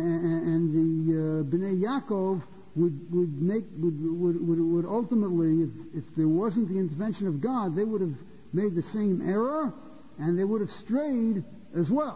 and the uh, Bnei Yaakov would would make would would, would, would ultimately, if, if there wasn't the intervention of God, they would have made the same error, and they would have strayed as well.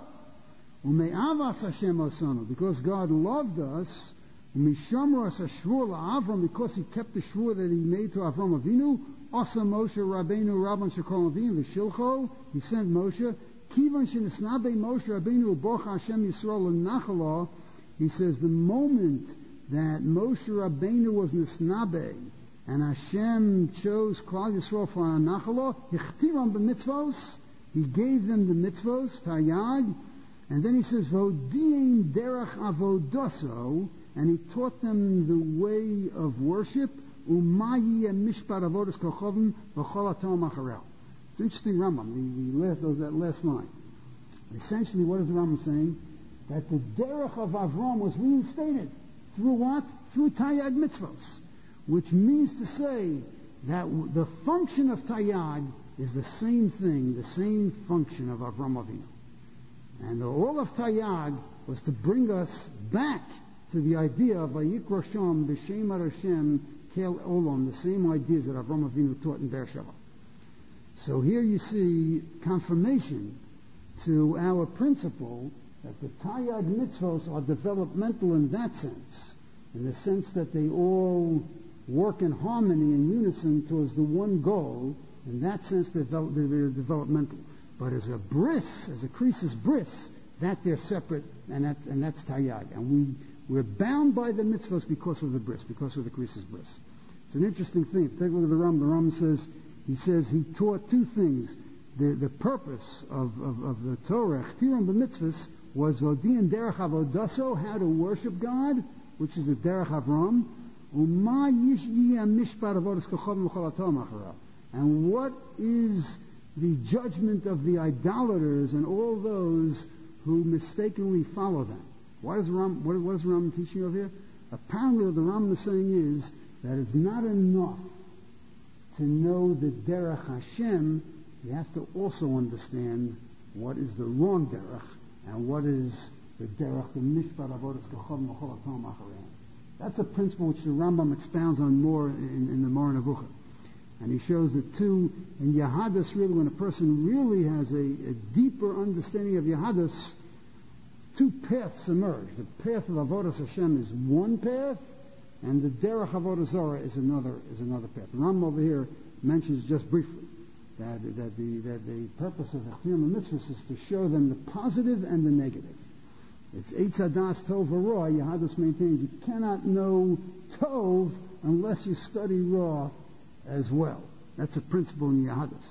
Ume'avas Hashem osanu, because God loved us. Umishamras hashvur la'Avram, because He kept the shvur that He made to Avram Avinu. Asa Moshe Rabbeinu Rabban Shekol Avinu v'Shilcho. He sent Moshe. Kivan shenisnabe Moshe Rabbeinu uborcha Hashem Yisrael l'nachalo. He says the moment that Moshe Rabbeinu was nisnabe and Hashem chose Klal Yisrael for nachalo, hichtiram b'mitzvos. He gave them the mitzvos, tayag, and then he says v'hodiyim derech avodaso, and he taught them the way of worship. Umayi mishpat avodas kochovim v'chol atom acharel. It's interesting, Rambam, the, the last, that last line. Essentially, what is the Rambam saying? That the derech of Avram was reinstated. Through what? Through Tayag mitzvos. Which means to say that the function of Tayag is the same thing, the same function of Avram Avinu. And the all of Tayag was to bring us back to the idea of Vayikra Sham, B'Shem Hashem, Kel Olam, the same ideas that Avram Avinu taught in Beersheba. So here you see confirmation to our principle that the Tayag mitzvos are developmental in that sense, in the sense that they all work in harmony and unison towards the one goal. In that sense, they're, they're developmental. But as a bris, as a krisis bris, that they're separate, and, that, and that's Tayag. And we, we're bound by the mitzvos because of the bris, because of the krisis bris. It's an interesting thing. Take a look at the Ram. The Ram says, He says he taught two things. The, the purpose of, of, of the Torah, Chtiram b'mitzvahs, was Vodin derech avodaso, how to worship God, which is the derech Avram. Uma yishiyah mishpat avodas kochavim v'chol atom acharah. And what is the judgment of the idolaters and all those who mistakenly follow them? What is Ram? What, what is the Ram teaching over here? Apparently, what the Ram is saying is that it's not enough to know the derech Hashem. You have to also understand what is the wrong derech and what is the derech the mishpat avodas kochavim v'chol atom acharah. That's a principle which the Rambam expounds on more in, in the Moreh Nevuchah. And he shows that too, in Yahadus, really, when a person really has a, a deeper understanding of Yahadus, two paths emerge. The path of Avodas Hashem is one path, and the Derech Avodah Zorah is another is another path. The Rambam over here mentions just briefly that that the that the purpose of the Chiyam Mitzvahs is to show them the positive and the negative. It's Eitz Hadas Tov Ra. Yahadus maintains you cannot know Tov unless you study Ra as well. That's a principle in Yahadus.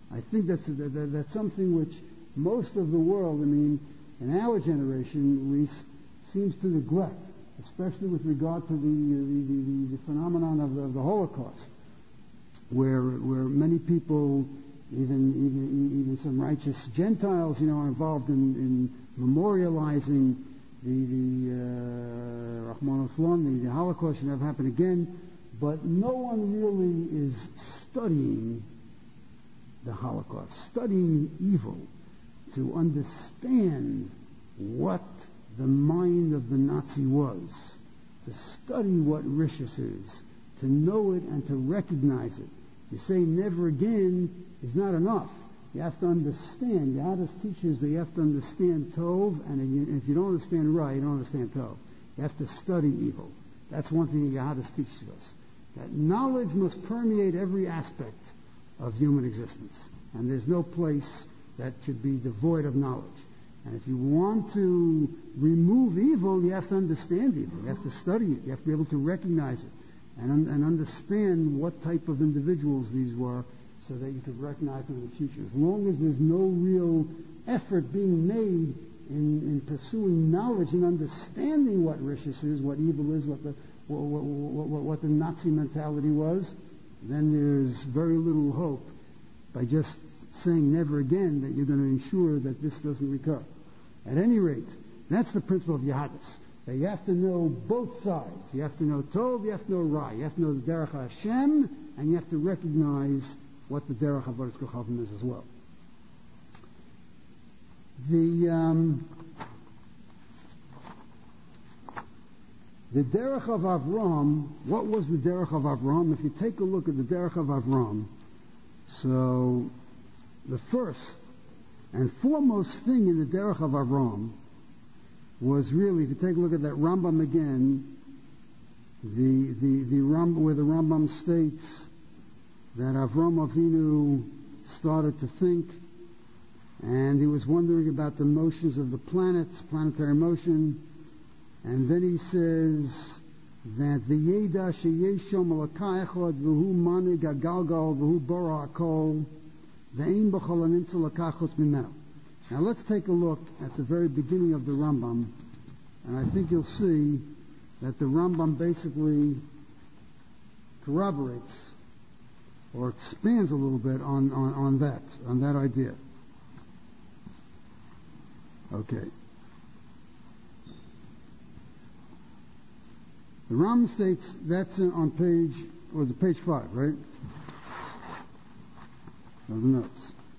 I think that's, that, that, that's something which most of the world, I mean, in our generation, at least, seems to neglect, especially with regard to the, the, the, the phenomenon of the, of the Holocaust, where where many people, even even even some righteous Gentiles, you know, are involved in, in memorializing the the uh, Rahman al-Islam, the, the Holocaust should never happen again, but no one really is studying the Holocaust, studying evil, to understand what the mind of the Nazi was, to study what Rishus is, to know it and to recognize it. You say never again is not enough. You have to understand. Yahadis teaches that you have to understand Tov, and if you don't understand Ra, you don't understand Tov. You have to study evil. That's one thing that Yahadis teaches us. That knowledge must permeate every aspect of human existence. And there's no place that should be devoid of knowledge. And if you want to remove evil, you have to understand evil. You have to study it. You have to be able to recognize it and, un- and understand what type of individuals these were so that you could recognize them in the future. As long as there's no real effort being made in, in pursuing knowledge and understanding what Rishus is, what evil is, what the, what, what, what, what the Nazi mentality was, then there's very little hope by just saying never again that you're going to ensure that this doesn't recur. At any rate, that's the principle of Yahadis. That you have to know both sides. You have to know Tov, you have to know Ra. You have to know the Derech Hashem, and you have to recognize what the Derech HaVadas Kochavim is as well. The um, the Derech of Avram, what was the Derech of Avram? If you take a look at the Derech of Avram, so the first and foremost thing in the Derech of Avram was really, if you take a look at that Rambam again, the the the Ram, where the Rambam states that Avram Avinu started to think, and he was wondering about the motions of the planets, planetary motion, and then he says that the Yeda sheyeshom alakai echad v'hu manig agalgal v'hu bara akol. Now let's take a look at the very beginning of the Rambam, and I think you'll see that the Rambam basically corroborates or expands a little bit on, on, on that, on that idea. Okay. The Rambam states, that's on page, or the page five, right? Of the notes.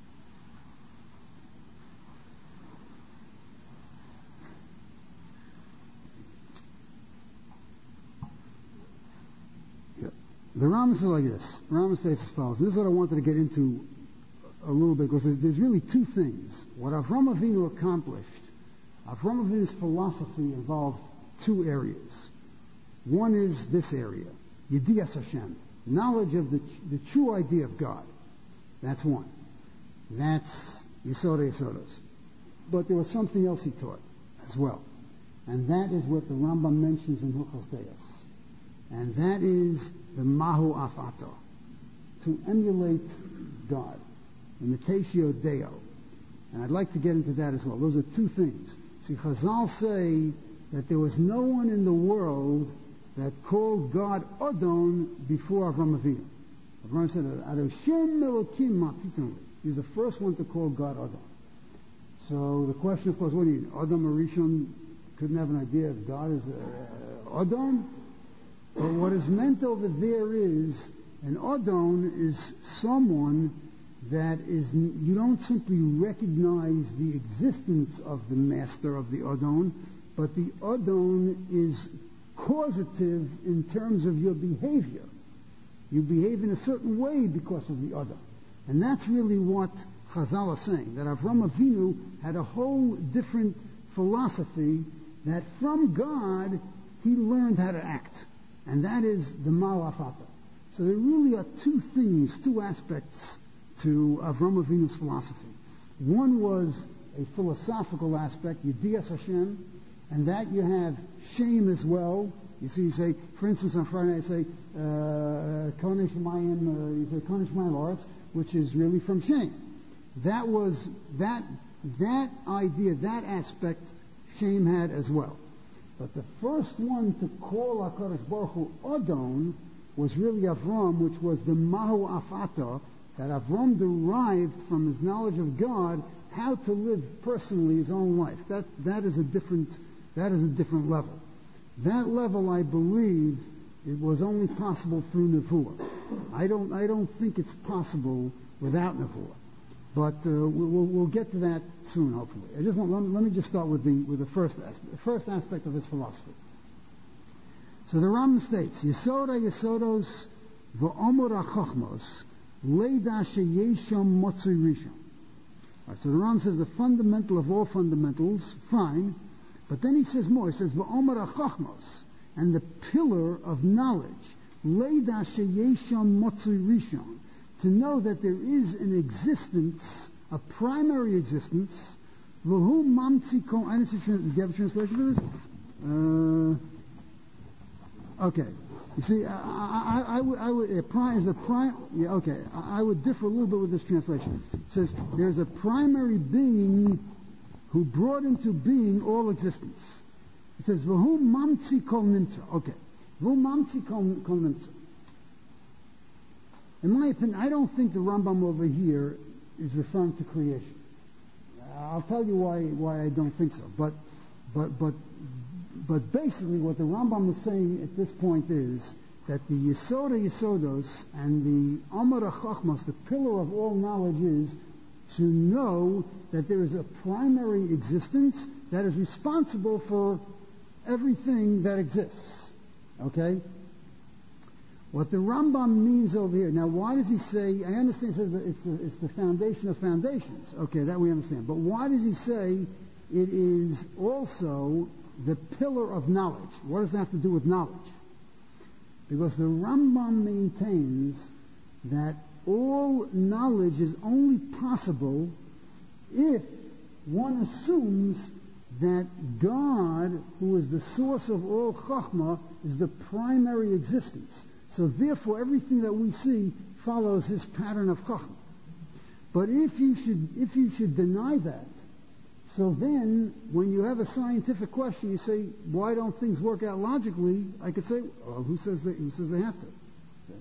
Yeah. The Rambam says like this. The Rambam states as follows. This is what I wanted to get into a little bit, because there's, there's really two things. What Avram Avinu accomplished, Avram Avinu's philosophy involved two areas. One is this area, Yediyas Hashem, knowledge of the, the true idea of God. That's one. That's Yesodei Yesodos. But there was something else he taught as well. And that is what the Rambam mentions in Hilchos Deos. And that is the Mahu Afato, to emulate God, imitatio Deo. And I'd like to get into that as well. Those are two things. See, Chazal say that there was no one in the world that called God Adon before Avram Avinu. Avram said, Adoshem Elokim Matitanu. He's the first one to call God Adam. So the question, of course, what do you, Adam or Rishon couldn't have an idea if God is uh, Adam? But what is meant over there is, an Adam is someone that is, you don't simply recognize the existence of the master of the Adam, but the Adam is causative in terms of your behavior. You behave in a certain way because of the Adam. And that's really what Chazal is saying, that Avram Avinu had a whole different philosophy, that from God he learned how to act. And that is the Malafata. So there really are two things, two aspects to Avram Avinu's philosophy. One was a philosophical aspect, Yediyas Hashem, and that you have shame as well, You see, you say, for instance, on Friday, I say, Konesh Mayim, uh, you say, Konesh Mayim Arts, which is really from Shem. That was, that, that idea, that aspect, Shem had as well. But the first one to call HaKadosh Baruch Hu Adon was really Avram, which was the Mahu Afata, that Avram derived from his knowledge of God how to live personally his own life. That, that is a different, that is a different level. That level, I believe, it was only possible through Nevuah. I don't, I don't think it's possible without Nevuah. But uh, we'll, we'll get to that soon, hopefully. I just want, let, let me just start with the with the first aspect, the first aspect of his philosophy. So the Rambam states, Yesoda Yesodos v'omor ha'chochmos leida sheyesham motzui rishon. Right, so the Rambam says the fundamental of all fundamentals, fine, but then he says more. He says v'omor ha'chochmos, and the pillar of knowledge, leida sheyesham motzui rishon, to know that there is an existence, a primary existence. V'hu mamtzi kol. I didn't see. Do you have a translation for this? Uh, okay. You see, I, I, I, I would, I would a prime is a prime. Yeah, okay. I, I would differ a little bit with this translation. It says there's a primary being who brought into being all existence. It says v'hu mamtzi kol nimtza. Okay. V'hu mamtzi kol nimtza. In my opinion, I don't think the Rambam over here is referring to creation. I'll tell you why why I don't think so. But but but but basically, what the Rambam is saying at this point is that the Yesoda Yesodos and the Amar HaChachmos, the pillar of all knowledge, is to know that there is a primary existence that is responsible for everything that exists. Okay? What the Rambam means over here, now why does he say, I understand he says that it's the, it's the foundation of foundations. Okay, that we understand. But why does he say it is also the pillar of knowledge? What does that have to do with knowledge? Because the Rambam maintains that all knowledge is only possible if one assumes that God, who is the source of all Chachma, is the primary existence. So therefore, everything that we see follows his pattern of Chachma. But if you should, if you should deny that, so then when you have a scientific question, you say, "Why don't things work out logically?" I could say, "Oh, who says they? Who says they have to?" Okay.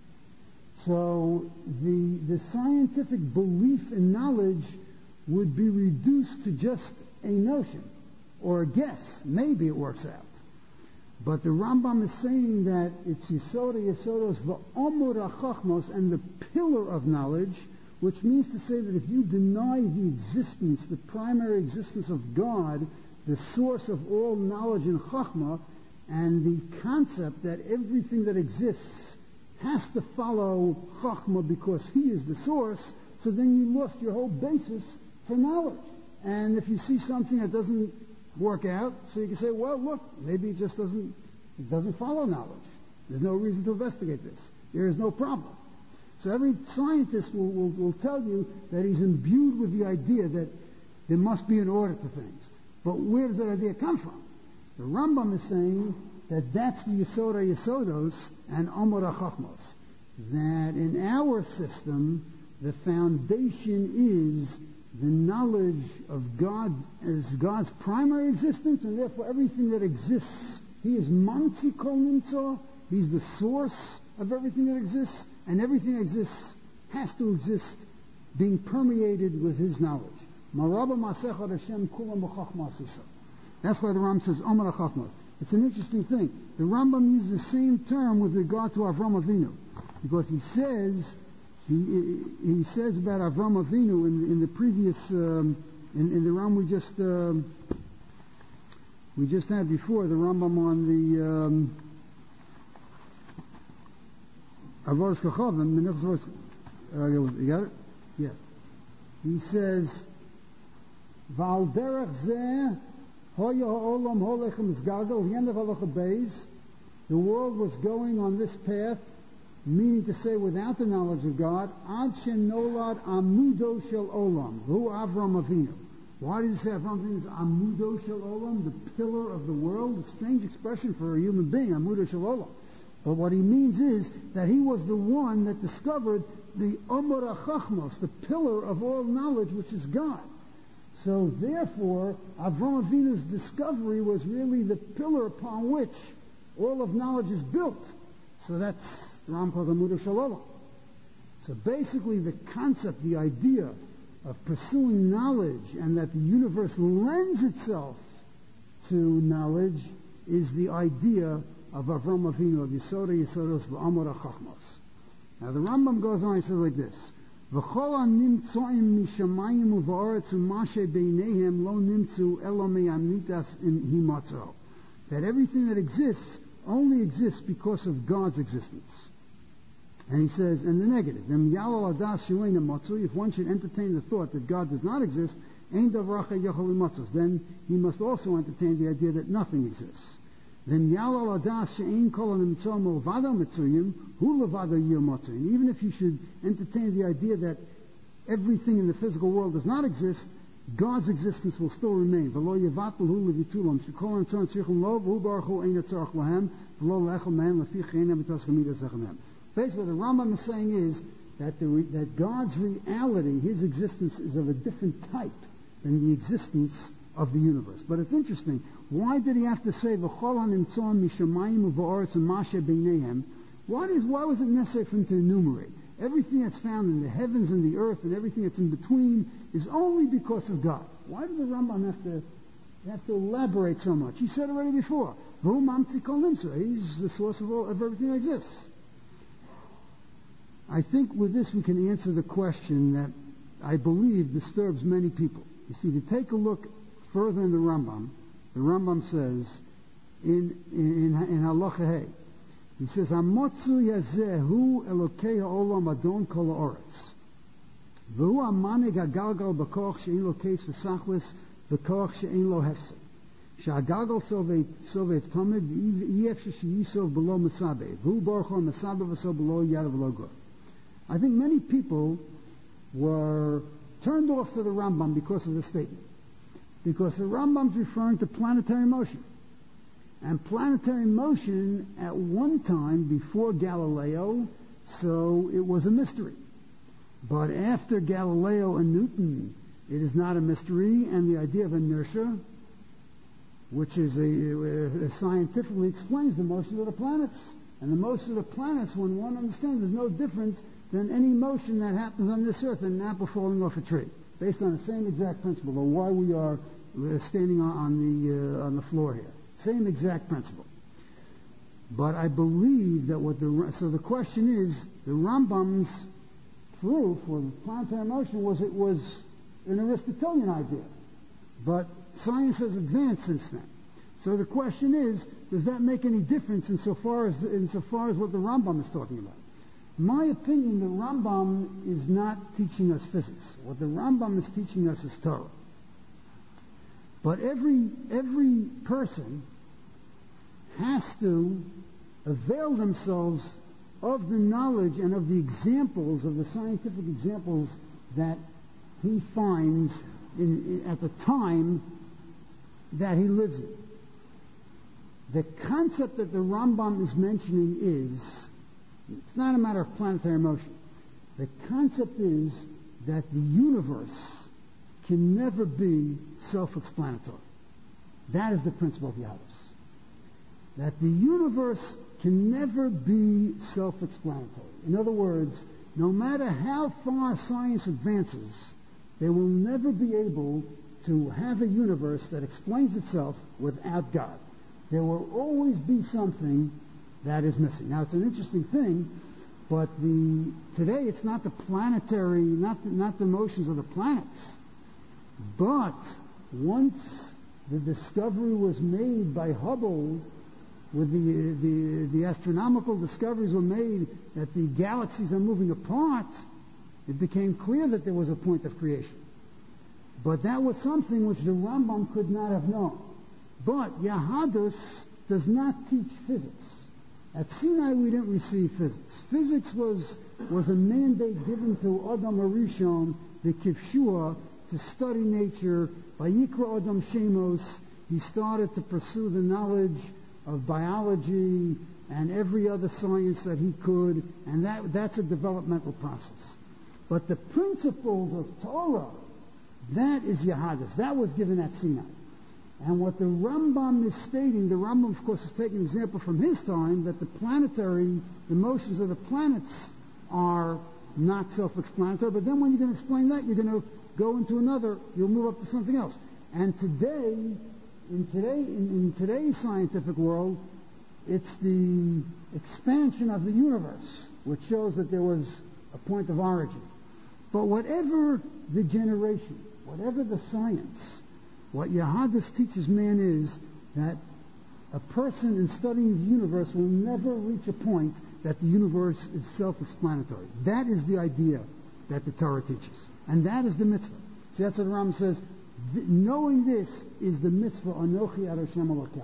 So the the scientific belief in knowledge would be reduced to just a notion or a guess. Maybe it works out. But the Rambam is saying that it's Yesoda Yesodos v'omor ha'chachmos, and the pillar of knowledge, which means to say that if you deny the existence, the primary existence of God, the source of all knowledge in Chachma, and the concept that everything that exists has to follow Chachma because he is the source, so then you lost your whole basis for knowledge. And if you see something that doesn't work out, so you can say, well, look, maybe it just doesn't, it doesn't follow knowledge. There's no reason to investigate this. There is no problem. So every scientist will, will, will tell you that he's imbued with the idea that there must be an order to things. But where does that idea come from? The Rambam is saying that that's the Yesoda Yesodos and Amor HaChachmos. That in our system, the foundation is the knowledge of God as God's primary existence, and therefore everything that exists, he is Mamtzi Kol Nimtza, he's the source of everything that exists, and everything that exists has to exist being permeated with his knowledge. That's why the Rambam says Amar HaChachmos. It's an interesting thing. The Rambam uses the same term with regard to Avram Avinu, because he says He, he says about Avram Avinu in, in the previous, um, in, in the Rambam we just um, we just had before, the Rambam on the um, Avodas Kachavim, you got it? Yeah. He says, Val derech zeh hoya ha'olam holechem zgagal v'yendav halacha beis. The world was going on this path, meaning to say without the knowledge of God, ad shenolad amudo shel olam, hu Avram Avinu, Why does it say Avram Avinu is Amudo Shel Olam, the pillar of the world? A strange expression for a human being, Amudo Shel Olam. But what he means is that he was the one that discovered the Amar HaChachmos, the pillar of all knowledge, which is God. So therefore, Avram Avinu's discovery was really the pillar upon which all of knowledge is built. So that's the Ram calls Amudo Shel Olam. So basically the concept, the idea of pursuing knowledge and that the universe lends itself to knowledge is the idea of Avram Avinu, of Yisoda Yisodos v'Amor HaChachmos. Now the Rambam goes on and says like this, V'chol ha'nimtzoim mishamayim u'va'aretz u'mashe beinehem lo nimtzu elo me'amitas himatzo. That everything that exists only exists because of God's existence. And he says, and the negative, if one should entertain the thought that God does not exist, then he must also entertain the idea that nothing exists. Then even if you should entertain the idea that everything in the physical world does not exist, God's existence will still remain. Basically, what the Rambam is saying is that, the, that God's reality, His existence, is of a different type than the existence of the universe. But it's interesting. Why did he have to say V'chol ha'nimtzoim mishamayim u'va'aretz u'mashe beinehem? Why is why was it necessary for him to enumerate everything that's found in the heavens and the earth and everything that's in between is only because of God? Why did the Rambam have to have to elaborate so much? He said already before. V'hu mamtzi kol nimtza. He's the source of all of everything that exists. I think with this we can answer the question that I believe disturbs many people. You see, to take a look further in the Rambam, the Rambam says in in in Halacha Hey, he says, "Hamotzu yazehu Elokei ha'olam adon kol ha'oretz, v'hu ha'manig ha'galgal b'koach she'en lo keis v'sachlis b'koach she'en lo hefsek, she'hagalgal sovev sovev tamid v'yef she'yisov below mesabe, v'hu baruch hu mesabe v'so below yad v'lo gur." I think many people were turned off to the Rambam because of this statement. Because the Rambam's referring to planetary motion. And planetary motion at one time before Galileo, so it was a mystery. But after Galileo and Newton, it is not a mystery, and the idea of inertia, which is a, a scientifically explains the motion of the planets. And the motion of the planets, when one understands, there's no difference than any motion that happens on this earth than an apple falling off a tree, based on the same exact principle of why we are standing on the uh, on the floor here. Same exact principle. But I believe that what the so the question is, the Rambam's proof for planetary motion was it was an Aristotelian idea, but science has advanced since then. So the question is, does that make any difference insofar as insofar as what the Rambam is talking about? In my opinion, the Rambam is not teaching us physics. What the Rambam is teaching us is Torah. But every every person has to avail themselves of the knowledge and of the examples, of the scientific examples that he finds in, in, at the time that he lives in. The concept that the Rambam is mentioning is, it's not a matter of planetary motion. The concept is that the universe can never be self-explanatory. That is the principle of Yahweh. That the universe can never be self-explanatory. In other words, no matter how far science advances, they will never be able to have a universe that explains itself without God. There will always be something that is missing. Now, it's an interesting thing, but the today it's not the planetary, not the, not the motions of the planets, but once the discovery was made by Hubble, with the, the the astronomical discoveries were made that the galaxies are moving apart, it became clear that there was a point of creation. But that was something which the Rambam could not have known. But Yahadus does not teach physics. At Sinai we didn't receive physics. Physics was was a mandate given to Adam Arishon, the Kifshua, to study nature. Vayikra Adam Shemos, he started to pursue the knowledge of biology and every other science that he could, and that that's a developmental process. But the principles of Torah, that is Yahadus. That was given at Sinai. And what the Rambam is stating, the Rambam, of course, is taking an example from his time, that the planetary, the motions of the planets are not self-explanatory. But then when you're going to explain that, you're going to go into another, you'll move up to something else. And today, in today, in, in today's scientific world, it's the expansion of the universe, which shows that there was a point of origin. But whatever the generation, whatever the science, what Yahadus teaches man is that a person in studying the universe will never reach a point that the universe is self-explanatory. That is the idea that the Torah teaches. And that is the mitzvah. See, that's what the Rambam says. Knowing this is the mitzvah, Anochi Ad Hashem Elokecha.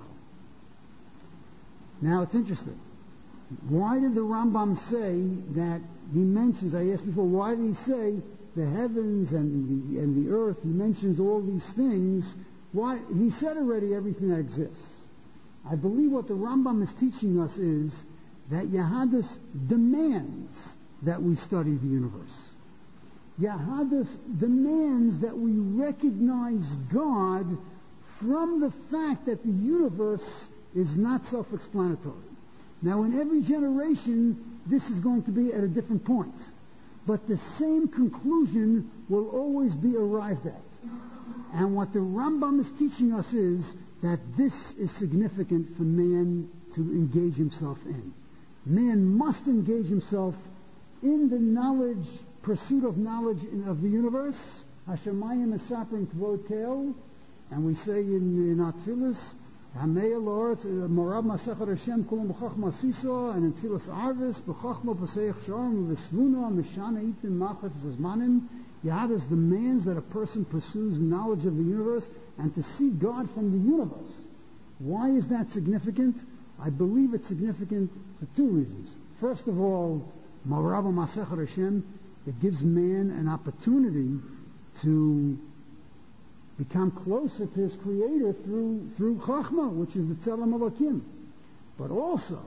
Now it's interesting. Why did the Rambam say that he mentions, I asked before, why did he say the heavens and the, and the earth, he mentions all these things? Why? He said already everything that exists. I believe what the Rambam is teaching us is that Yahadus demands that we study the universe. Yahadus demands that we recognize God from the fact that the universe is not self-explanatory. Now, in every generation, this is going to be at a different point. But the same conclusion will always be arrived at. And what the Rambam is teaching us is that this is significant for man to engage himself in. Man must engage himself in the knowledge, pursuit of knowledge in, of the universe. Hashemayim Esaprim Kvod Kel, and we say in, in our tefillas, Hamei Lord, Morav Masechet Hashem Kulam B'Chachma Siso, and in tefillas Arvis, B'Chachma B'Seich Sharm, V'Svuna, Mishana Itim Machat Zazmanim. Yahadus demands that a person pursues knowledge of the universe and to see God from the universe. Why is that significant? I believe it's significant for two reasons. First of all, Morav Masechet Hashem, it gives man an opportunity to become closer to his Creator through through Chachma, which is the Tzelem Elokim. But also,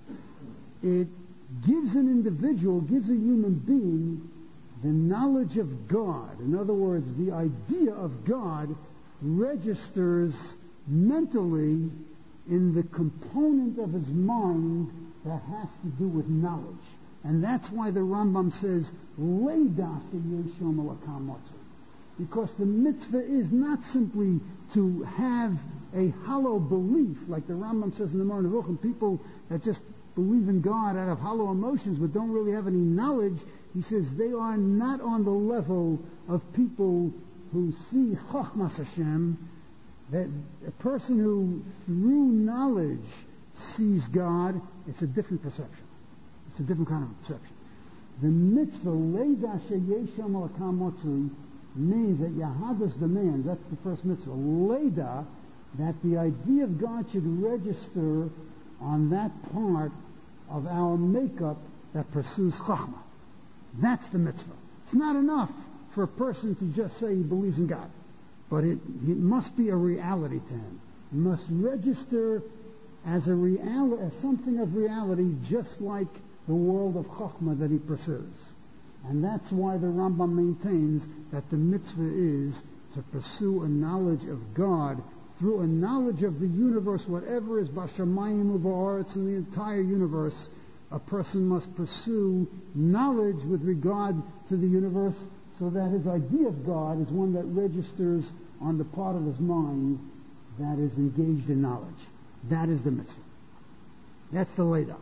it gives an individual, gives a human being, the knowledge of God. In other words, the idea of God registers mentally in the component of his mind that has to do with knowledge. And that's why the Rambam says, Leida sheyeshom elokam motzei. Because the mitzvah is not simply to have a hollow belief, like the Rambam says in the Moreh Nevuchim, people that just believe in God out of hollow emotions but don't really have any knowledge. He says they are not on the level of people who see Chachmas Hashem, that a person who through knowledge sees God. It's a different perception. It's a different kind of perception. The mitzvah, Leida sheyeshom elokam motzei, means that Yahadus demands, that's the first mitzvah, Leida, that the idea of God should register on that part of our makeup that pursues Chachma. That's the mitzvah. It's not enough for a person to just say he believes in God, but it, it must be a reality to him. It must register as a reality, as something of reality, just like the world of Chachma that he pursues. And that's why the Rambam maintains that the mitzvah is to pursue a knowledge of God through a knowledge of the universe, whatever is Bashamayim U'Ba'aretz in the entire universe. A person must pursue knowledge with regard to the universe so that his idea of God is one that registers on the part of his mind that is engaged in knowledge. That is the mitzvah. That's the Leida.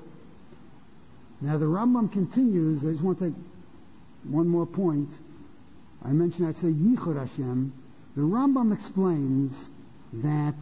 Now the Rambam continues. I just want to take one more point. I mentioned, I'd say Yichud Hashem. The Rambam explains that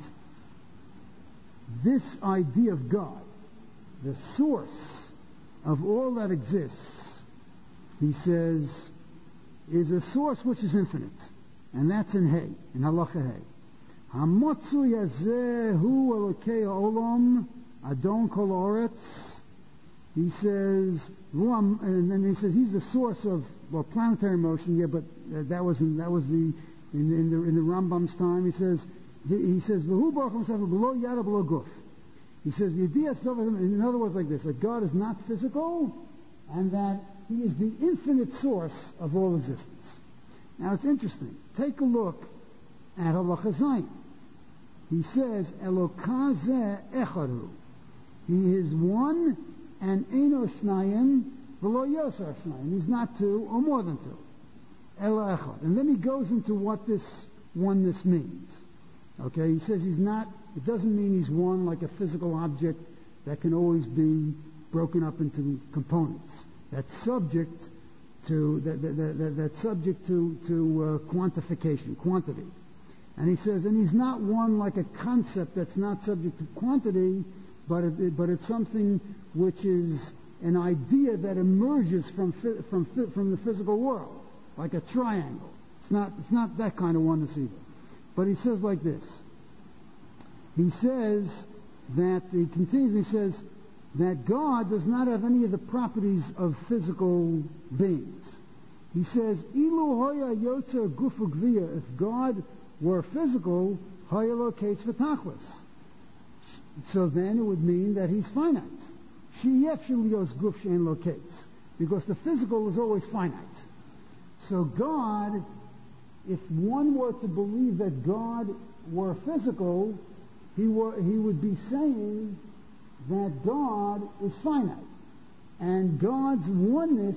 this idea of God, the source of all that exists, he says, is a source which is infinite. And that's in Hay, in Halacha Hay. Hamotzu yazeh hu elokei ha'olam adon kol ha'aretz. He says, and then he says he's the source of, well, planetary motion, yeah, but that was that was the in, in the in the Rambam's time. He says he says V'hu baruch himself below yada below guf. He says in other words like this, that God is not physical and that He is the infinite source of all existence. Now it's interesting. Take a look at Halacha Zayin. He says Elokah zeh echadu. He is one and eino shnayim v'lo yosar shnayim. He's not two or more than two. Elo echad. And then he goes into what this oneness means. Okay, he says he's not, it doesn't mean he's one like a physical object that can always be broken up into components. That's subject to, that, that, that, that's subject to, to uh, quantification, quantity. And he says, and he's not one like a concept that's not subject to quantity, but it, but it's something which is an idea that emerges from from from the physical world, like a triangle. It's not it's not that kind of oneness either. But he says like this. He says that he continues. He says that God does not have any of the properties of physical beings. He says, "Ilu hoya yotzer gufu gvia." If God were physical, hoya locates v'tachlis. So then it would mean that he's finite. Sheyef shelios guf she'en locates, because the physical is always finite. So God, if one were to believe that God were physical, he were he would be saying that God is finite, and God's oneness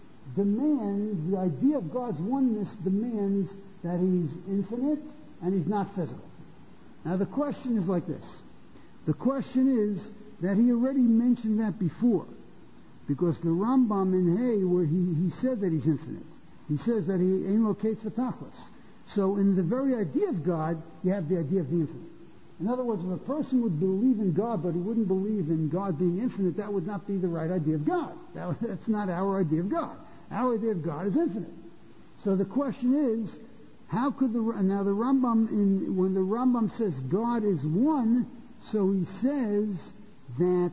demands, the idea of God's oneness demands that he's infinite and he's not physical. Now the question is like this. The question is that he already mentioned that before, because the Rambam in Hay, where he, he said that he's infinite, he says that he ein locates v'tachlis. So in the very idea of God, you have the idea of the infinite. In other words, if a person would believe in God, but he wouldn't believe in God being infinite, that would not be the right idea of God. That, that's not our idea of God. Our idea of God is infinite. So the question is, how could the now the Rambam in when the Rambam says God is one, so he says that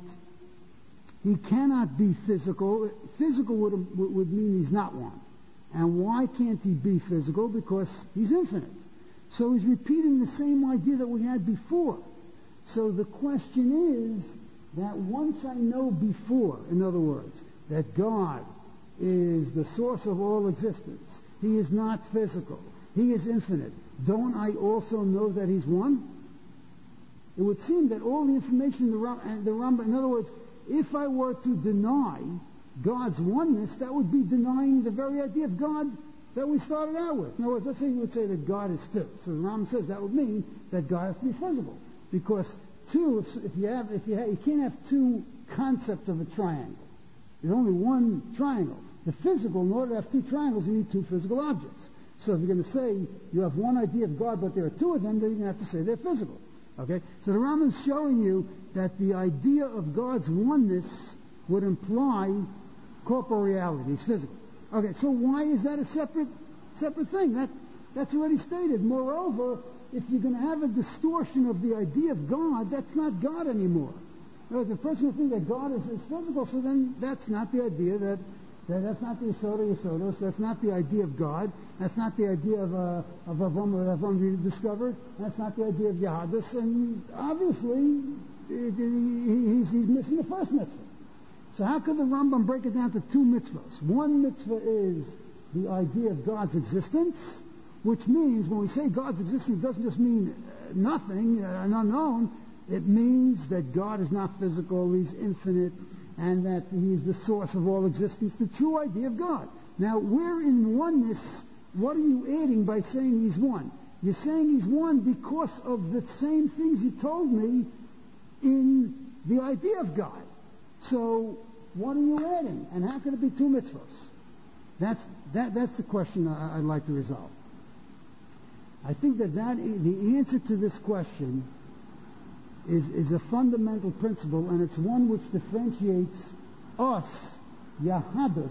he cannot be physical. Physical would would mean he's not one. And why can't he be physical? Because he's infinite. So he's repeating the same idea that we had before. So the question is that once I know before, in other words, that God is the source of all existence, he is not physical, he is infinite, don't I also know that he's one? It would seem that all the information in the Rambam, the Rambam, in other words, if I were to deny God's oneness, that would be denying the very idea of God that we started out with. In other words, let's say you would say that God is two. So the Rambam says that would mean that God has to be physical, because two, if, if you have, if you have, you can't have two concepts of a triangle. There's only one triangle. The physical, in order to have two triangles, you need two physical objects. So if you're going to say you have one idea of God, but there are two of them, then you're going to have to say they're physical. Okay? So the Rambam is showing you that the idea of God's oneness would imply corporeality. It's physical. Okay, so why is that a separate separate thing? That that's already stated. Moreover, if you're going to have a distortion of the idea of God, that's not God anymore. In other words, the person who thinks that God is, is physical, so then that's not the idea that, that that's not the Yesod Yesodos, that's not the idea of God, that's not the idea of uh, of Avram that Avram we discovered, that's not the idea of Yahadus, and obviously he, he's, he's missing the first mitzvah. So how could the Rambam break it down to two mitzvahs? One mitzvah is the idea of God's existence, which means when we say God's existence, it doesn't just mean nothing, an unknown. It means that God is not physical, he's infinite, and that he is the source of all existence, the true idea of God. Now, we're in oneness. What are you adding by saying he's one? You're saying he's one because of the same things you told me in the idea of God. So, what are you adding? And how can it be two mitzvahs? That's, that, that's the question I, I'd like to resolve. I think that, that the answer to this question is, is a fundamental principle, and it's one which differentiates us, Yahadus,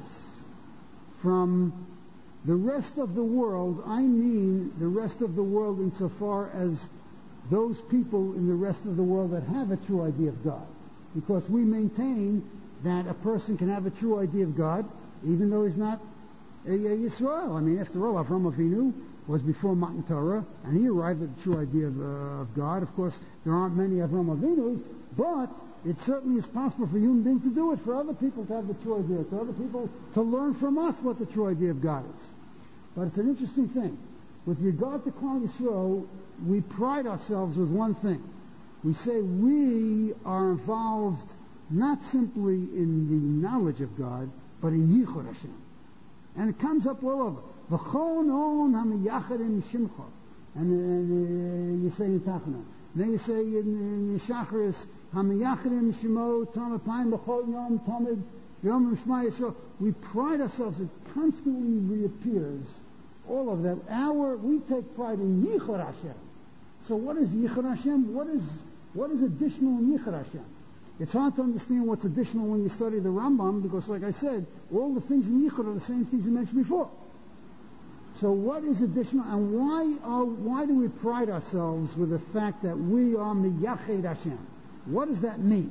from the rest of the world. I mean the rest of the world insofar as those people in the rest of the world that have a true idea of God. Because we maintain that a person can have a true idea of God, even though he's not a, a Yisrael. I mean, after all, Avram Avinu was before Matan Torah, and he arrived at the true idea of, uh, of God. Of course, there aren't many Avraham Avinu, but it certainly is possible for human beings to do it, for other people to have the true idea, for other people to learn from us what the true idea of God is. But it's an interesting thing. With regard to Klal Yisrael, we pride ourselves with one thing. We say we are involved not simply in the knowledge of God, but in Yichud Hashem. And it comes up all over. V'chon on ha'miyachadim shimcha. And uh, you say in Tachana. Then you say in, in Shacharis, ha'miyachadim shimo tamapayim b'chol yom tamid yom shma Yisrael. We pride ourselves, it constantly reappears. All of that. Our, we take pride in Yichud Hashem. So what is Yichud Hashem? What is, what is additional in Yichud Hashem? It's hard to understand what's additional when you study the Rambam, because like I said, all the things in Yichud are the same things you mentioned before. So what is additional, and why are, why do we pride ourselves with the fact that we are Miyached Hashem? What does that mean?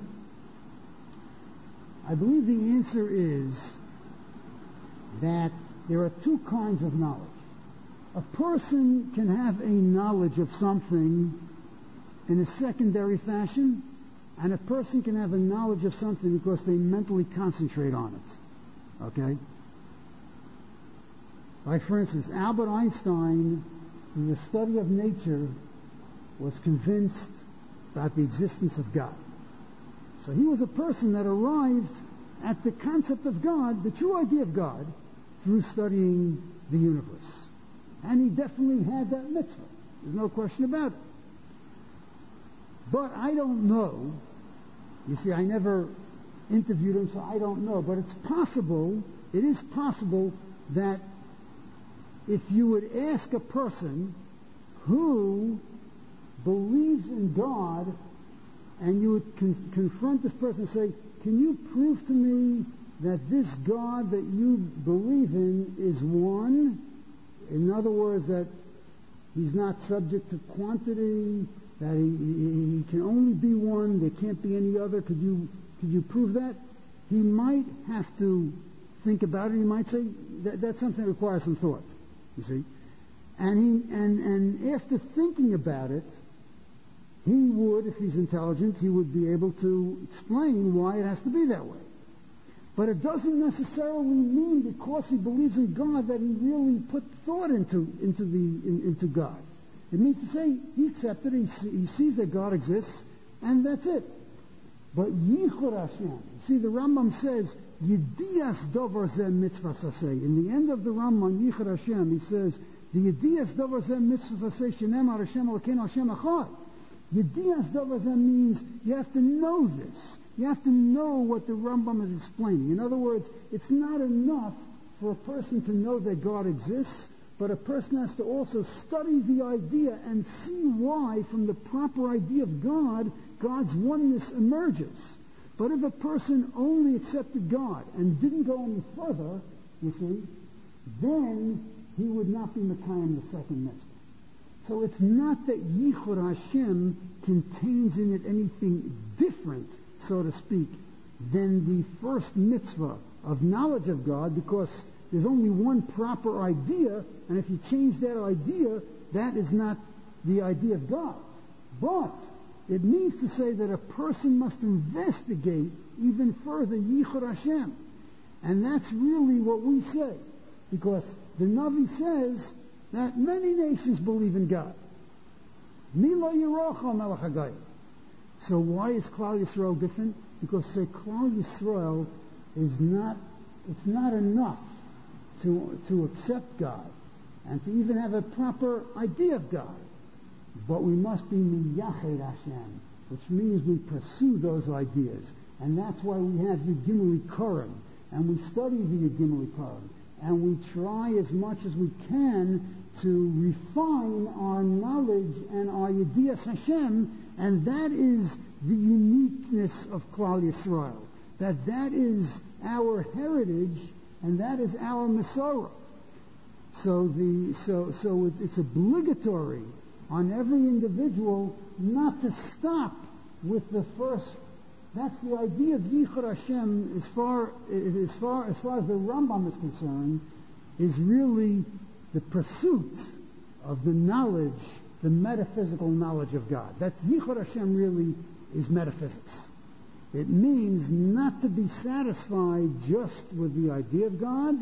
I believe the answer is that there are two kinds of knowledge. A person can have a knowledge of something in a secondary fashion, and a person can have a knowledge of something because they mentally concentrate on it. Okay? Like, for instance, Albert Einstein, through the study of nature, was convinced about the existence of God. So he was a person that arrived at the concept of God, the true idea of God, through studying the universe. And he definitely had that mitzvah. There's no question about it. But I don't know. You see, I never interviewed him, so I don't know. But it's possible, it is possible that if you would ask a person who believes in God, and you would con- confront this person and say, can you prove to me that this God that you believe in is one? In other words, that he's not subject to quantity, that he, he, he can only be one, there can't be any other. Could you could you prove that? He might have to think about it. He might say that that's something that requires some thought. You see, and he and and after thinking about it, he would, if he's intelligent, he would be able to explain why it has to be that way. But it doesn't necessarily mean because he believes in God that he really put thought into into the in, into God. It means to say he accepted it, he, he sees that God exists, and that's it. But Yichud Hashem, see, the Rambam says Yedias Dover Zeh Mitzvah Saseh. In the end of the Rambam, Yichud Hashem, he says the Yedias Dover Zeh Mitzvah Saseh Shenem Ar Hashem Elokeinu Hashem Echad. Yedias Dover Zeh means you have to know this. You have to know what the Rambam is explaining. In other words, it's not enough for a person to know that God exists, but a person has to also study the idea and see why, from the proper idea of God, God's oneness emerges. But if a person only accepted God and didn't go any further, you see, then he would not be Mekayim the second mitzvah. So it's not that Yichud Hashem contains in it anything different, so to speak, than the first mitzvah of knowledge of God, because there's only one proper idea, and if you change that idea, that is not the idea of God. But it means to say that a person must investigate even further Yichud Hashem. And that's really what we say, because the Navi says that many nations believe in God. Mila Yerocha Melech HaGayim. So why is Klal Yisrael different? Because say Klal Yisrael is not, it's not enough to to accept God and to even have a proper idea of God. But we must be Miyached Hashem, which means we pursue those ideas. And that's why we have the Gimli Korim, and we study the Gimli Korim, and we try as much as we can to refine our knowledge and our Yedias Hashem, and that is the uniqueness of Klal Yisrael. That that is our heritage, and that is our Masorah. So the so so it, it's obligatory on every individual not to stop with the first. That's the idea of Yichud Hashem, as far as far as far as the Rambam is concerned, is really the pursuit of the knowledge, the metaphysical knowledge of God. That's Yichud Hashem really is metaphysics. It means not to be satisfied just with the idea of God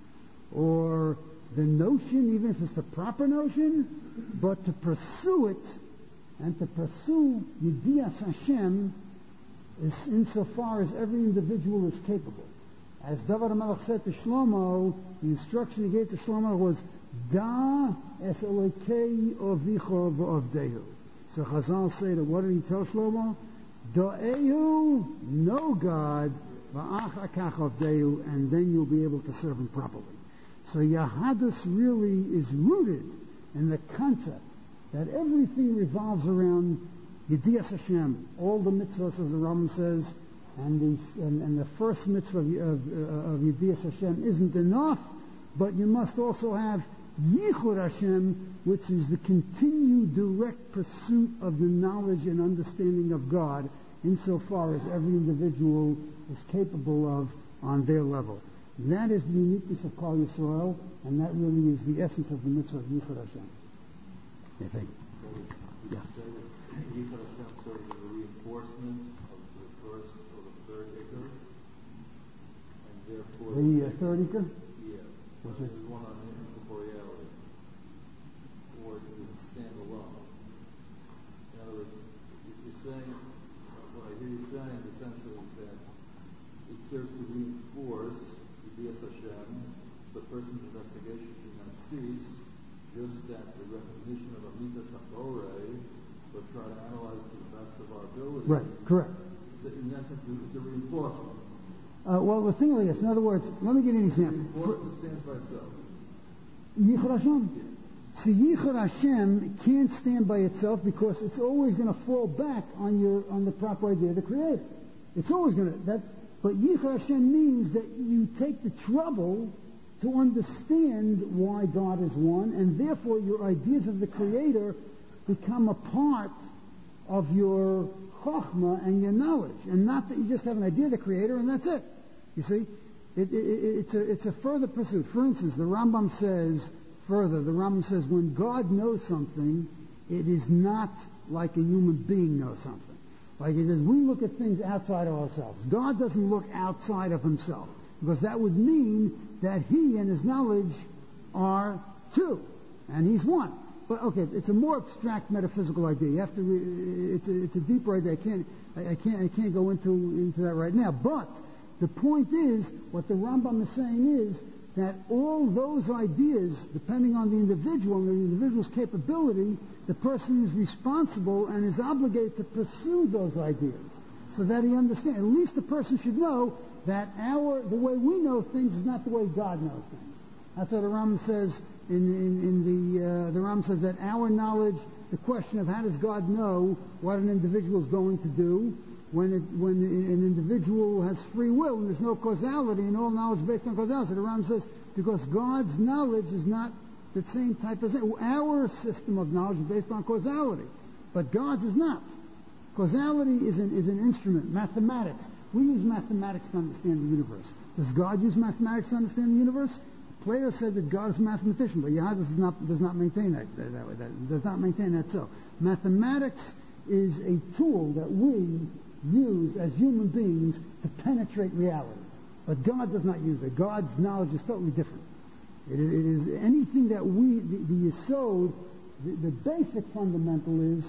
or the notion, even if it's the proper notion, but to pursue it and to pursue Yedias Hashem is insofar as every individual is capable. As David HaMelech said to Shlomo, the instruction he gave to Shlomo was, Da es Elokei ovicho v'ovdehu. So Chazal say that what did he tell Shlomo? Da'ehu, know God, v'ach akach ovdehu, and then you'll be able to serve him properly. So Yahadus really is rooted in the concept that everything revolves around Yedias Hashem. All the mitzvahs, as the Rambam says, and the, and, and the first mitzvah of, of, of Yedias Hashem isn't enough, but you must also have Yichud Hashem, which is the continued direct pursuit of the knowledge and understanding of God, insofar as every individual is capable of on their level. That is the uniqueness of Klal Yisrael, and that really is the essence of the mitzvah of Yichud Hashem. Yeah, thank you. Yeah. Yichud Hashem serves as a reinforcement of the first or the third ikr, and therefore the uh, third ikr? Yeah, which is one on incorporeality, or it is standalone. In other words, you're saying, what I hear you saying essentially is that it serves to reinforce Yedias Hashem, the person's investigation should not cease just at the recognition of Amitas HaBorei, but try to analyze to the best of our ability. Right, correct. So in essence, it's a reinforcement. Uh, well, the thing is, in other words, let me give you an example. Reinforcement stands by itself. Yichud Hashem. Yeah. See, Yichud Hashem can't stand by itself because it's always going to fall back on your on the proper idea of the Creator. It's always going to that. But Yichud Hashem means that you take the trouble to understand why God is one, and therefore your ideas of the Creator become a part of your chokhmah and your knowledge, and not that you just have an idea of the Creator and that's it. You see, it, it, it, it's a it's a further pursuit. For instance, the Rambam says further. The Rambam says when God knows something, it is not like a human being knows something. Like he says, we look at things outside of ourselves. God doesn't look outside of himself, because that would mean that he and his knowledge are two, and he's one. But okay, it's a more abstract metaphysical idea. You have to. Re- it's a, it's a deeper idea. I can't. I, I can't. I can't go into into that right now. But the point is, what the Rambam is saying is that all those ideas, depending on the individual and the individual's capability, the person is responsible and is obligated to pursue those ideas, so that he understands. At least the person should know that our the way we know things is not the way God knows things. That's what the Rambam says. In, in, in the uh, the Rambam says that our knowledge, the question of how does God know what an individual is going to do, when it, when an individual has free will and there's no causality and all knowledge based on causality. The Rambam says because God's knowledge is not the same type of thing. Our system of knowledge is based on causality, but God's is not. Causality is an is an instrument. Mathematics. We use mathematics to understand the universe. Does God use mathematics to understand the universe? Plato said that God is a mathematician, but Yahadus does not does not maintain that that, that, that does not maintain that. So, mathematics is a tool that we use as human beings to penetrate reality, but God does not use it. God's knowledge is totally different. It is, it is anything that we the, the yesod, the, the basic fundamental is,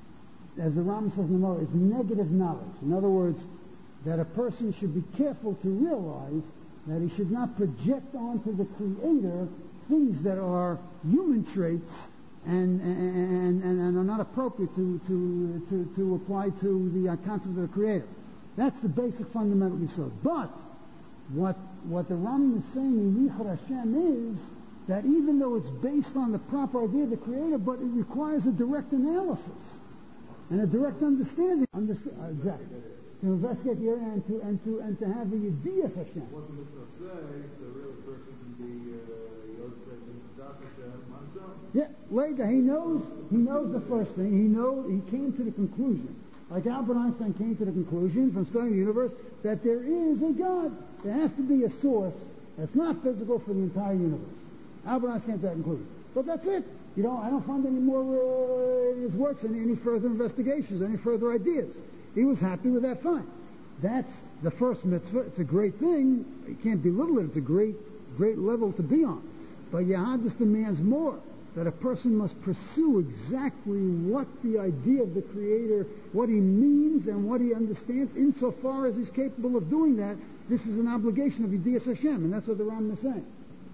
as the Rambam says in the Gemara, is negative knowledge. In other words, that a person should be careful to realize that he should not project onto the Creator things that are human traits and and, and, and are not appropriate to, to, to, to apply to the uh, concept of the Creator. That's the basic fundamental yesod. But what what the Rambam is saying in Yichud Hashem is that even though it's based on the proper idea of the Creator, but it requires a direct analysis and a direct understanding. Understand, uh, exactly. To investigate the area and to and to and to have a Yedias Hashem. Wasn't it to say, so really a person can be Yotzei Yedias Hashem on his own? Yeah, later he knows he knows the first thing. He knows he came to the conclusion, like Albert Einstein came to the conclusion from studying the universe, that there is a God. There has to be a source that's not physical for the entire universe. Albert Einstein came to that conclusion. But that's it. You know, I don't find any more uh, in his works, any, any further investigations, any further ideas. He was happy with that, fine. That's the first mitzvah. It's a great thing. You can't belittle it. It's a great, great level to be on. But Yahadis demands more, that a person must pursue exactly what the idea of the Creator, what he means and what he understands, insofar as he's capable of doing that. This is an obligation of Yedias Hashem, and that's what the Rambam is saying.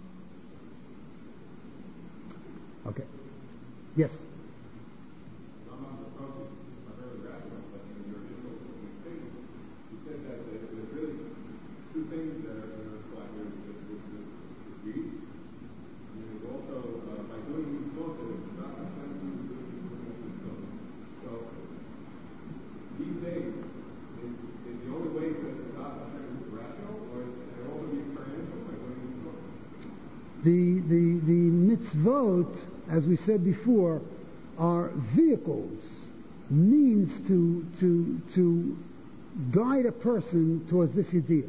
Okay. Yes. The, the, the mitzvot, as we said before, are vehicles, means to, to, to guide a person towards this idea.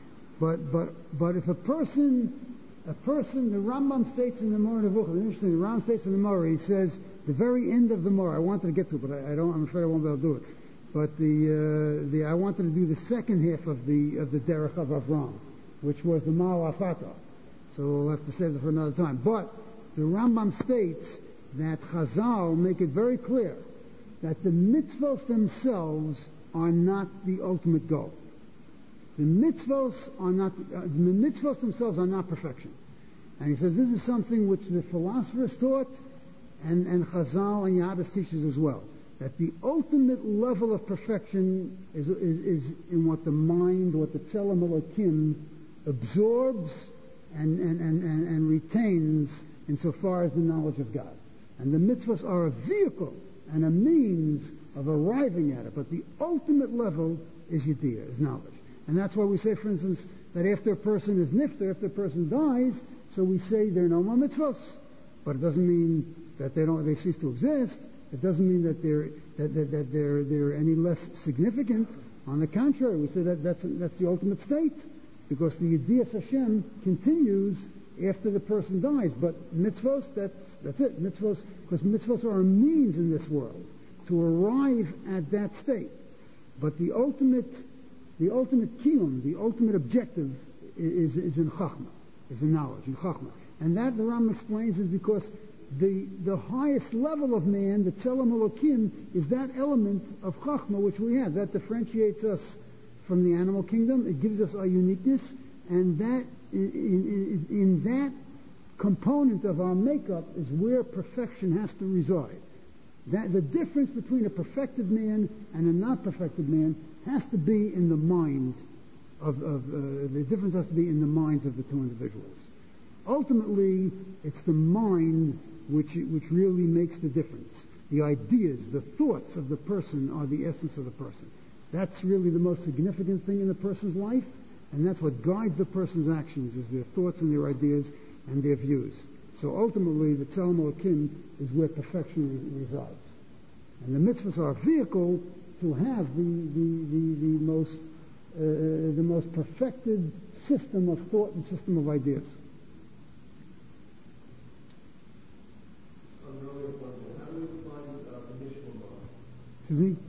But, but, but if a person, a person, the Rambam states in the Moreh Nevuchah, interesting, the Rambam states in the Moreh, he says, the very end of the Moreh, I wanted to get to it, but I, I don't, I'm afraid I won't be able to do it. But the, uh, the, I wanted to do the second half of the, of the Derech of Avram, which was the Ma'al Afata. So we'll have to save it for another time. But the Rambam states that Chazal make it very clear that the mitzvos themselves are not the ultimate goal. The mitzvos are not, uh, the mitzvos themselves are not perfection. And he says this is something which the philosophers taught, and, and Chazal and Yahadis teaches as well. That the ultimate level of perfection is, is, is in what the mind, what the Tzelem Elokim absorbs and, and, and, and, and retains insofar as the knowledge of God. And the mitzvahs are a vehicle and a means of arriving at it. But the ultimate level is yediyah, is knowledge. And that's why we say, for instance, that after a person is nifter, after a person dies, so we say there are no more mitzvahs. But it doesn't mean that they don't, they cease to exist. It doesn't mean that they're, that, that, that they're, they're any less significant. On the contrary, we say that that's, that's the ultimate state. Because the Yedias Hashem continues after the person dies. But mitzvos, that's, that's it. Mitzvos, because mitzvos are a means in this world to arrive at that state. But the ultimate, the ultimate kiyum, the ultimate objective is, is in chachma, is in knowledge, in chachma. And that, the Rambam explains, is because the, the highest level of man, the Tzelem Elokim, is that element of chachma which we have. That differentiates us from the animal kingdom. It gives us our uniqueness, and that in, in, in that component of our makeup is where perfection has to reside. That the difference between a perfected man and a not perfected man has to be in the mind of, of uh, the difference has to be in the minds of the two individuals. Ultimately, it's the mind which which really makes the difference. The ideas, the thoughts of the person are the essence of the person. That's really the most significant thing in the person's life, and that's what guides the person's actions, is their thoughts and their ideas and their views. So ultimately, the Tzelem Elokim is where perfection resides. And the mitzvahs are a vehicle to have the, the, the, the, most, uh, the most perfected system of thought and system of ideas. Excuse me?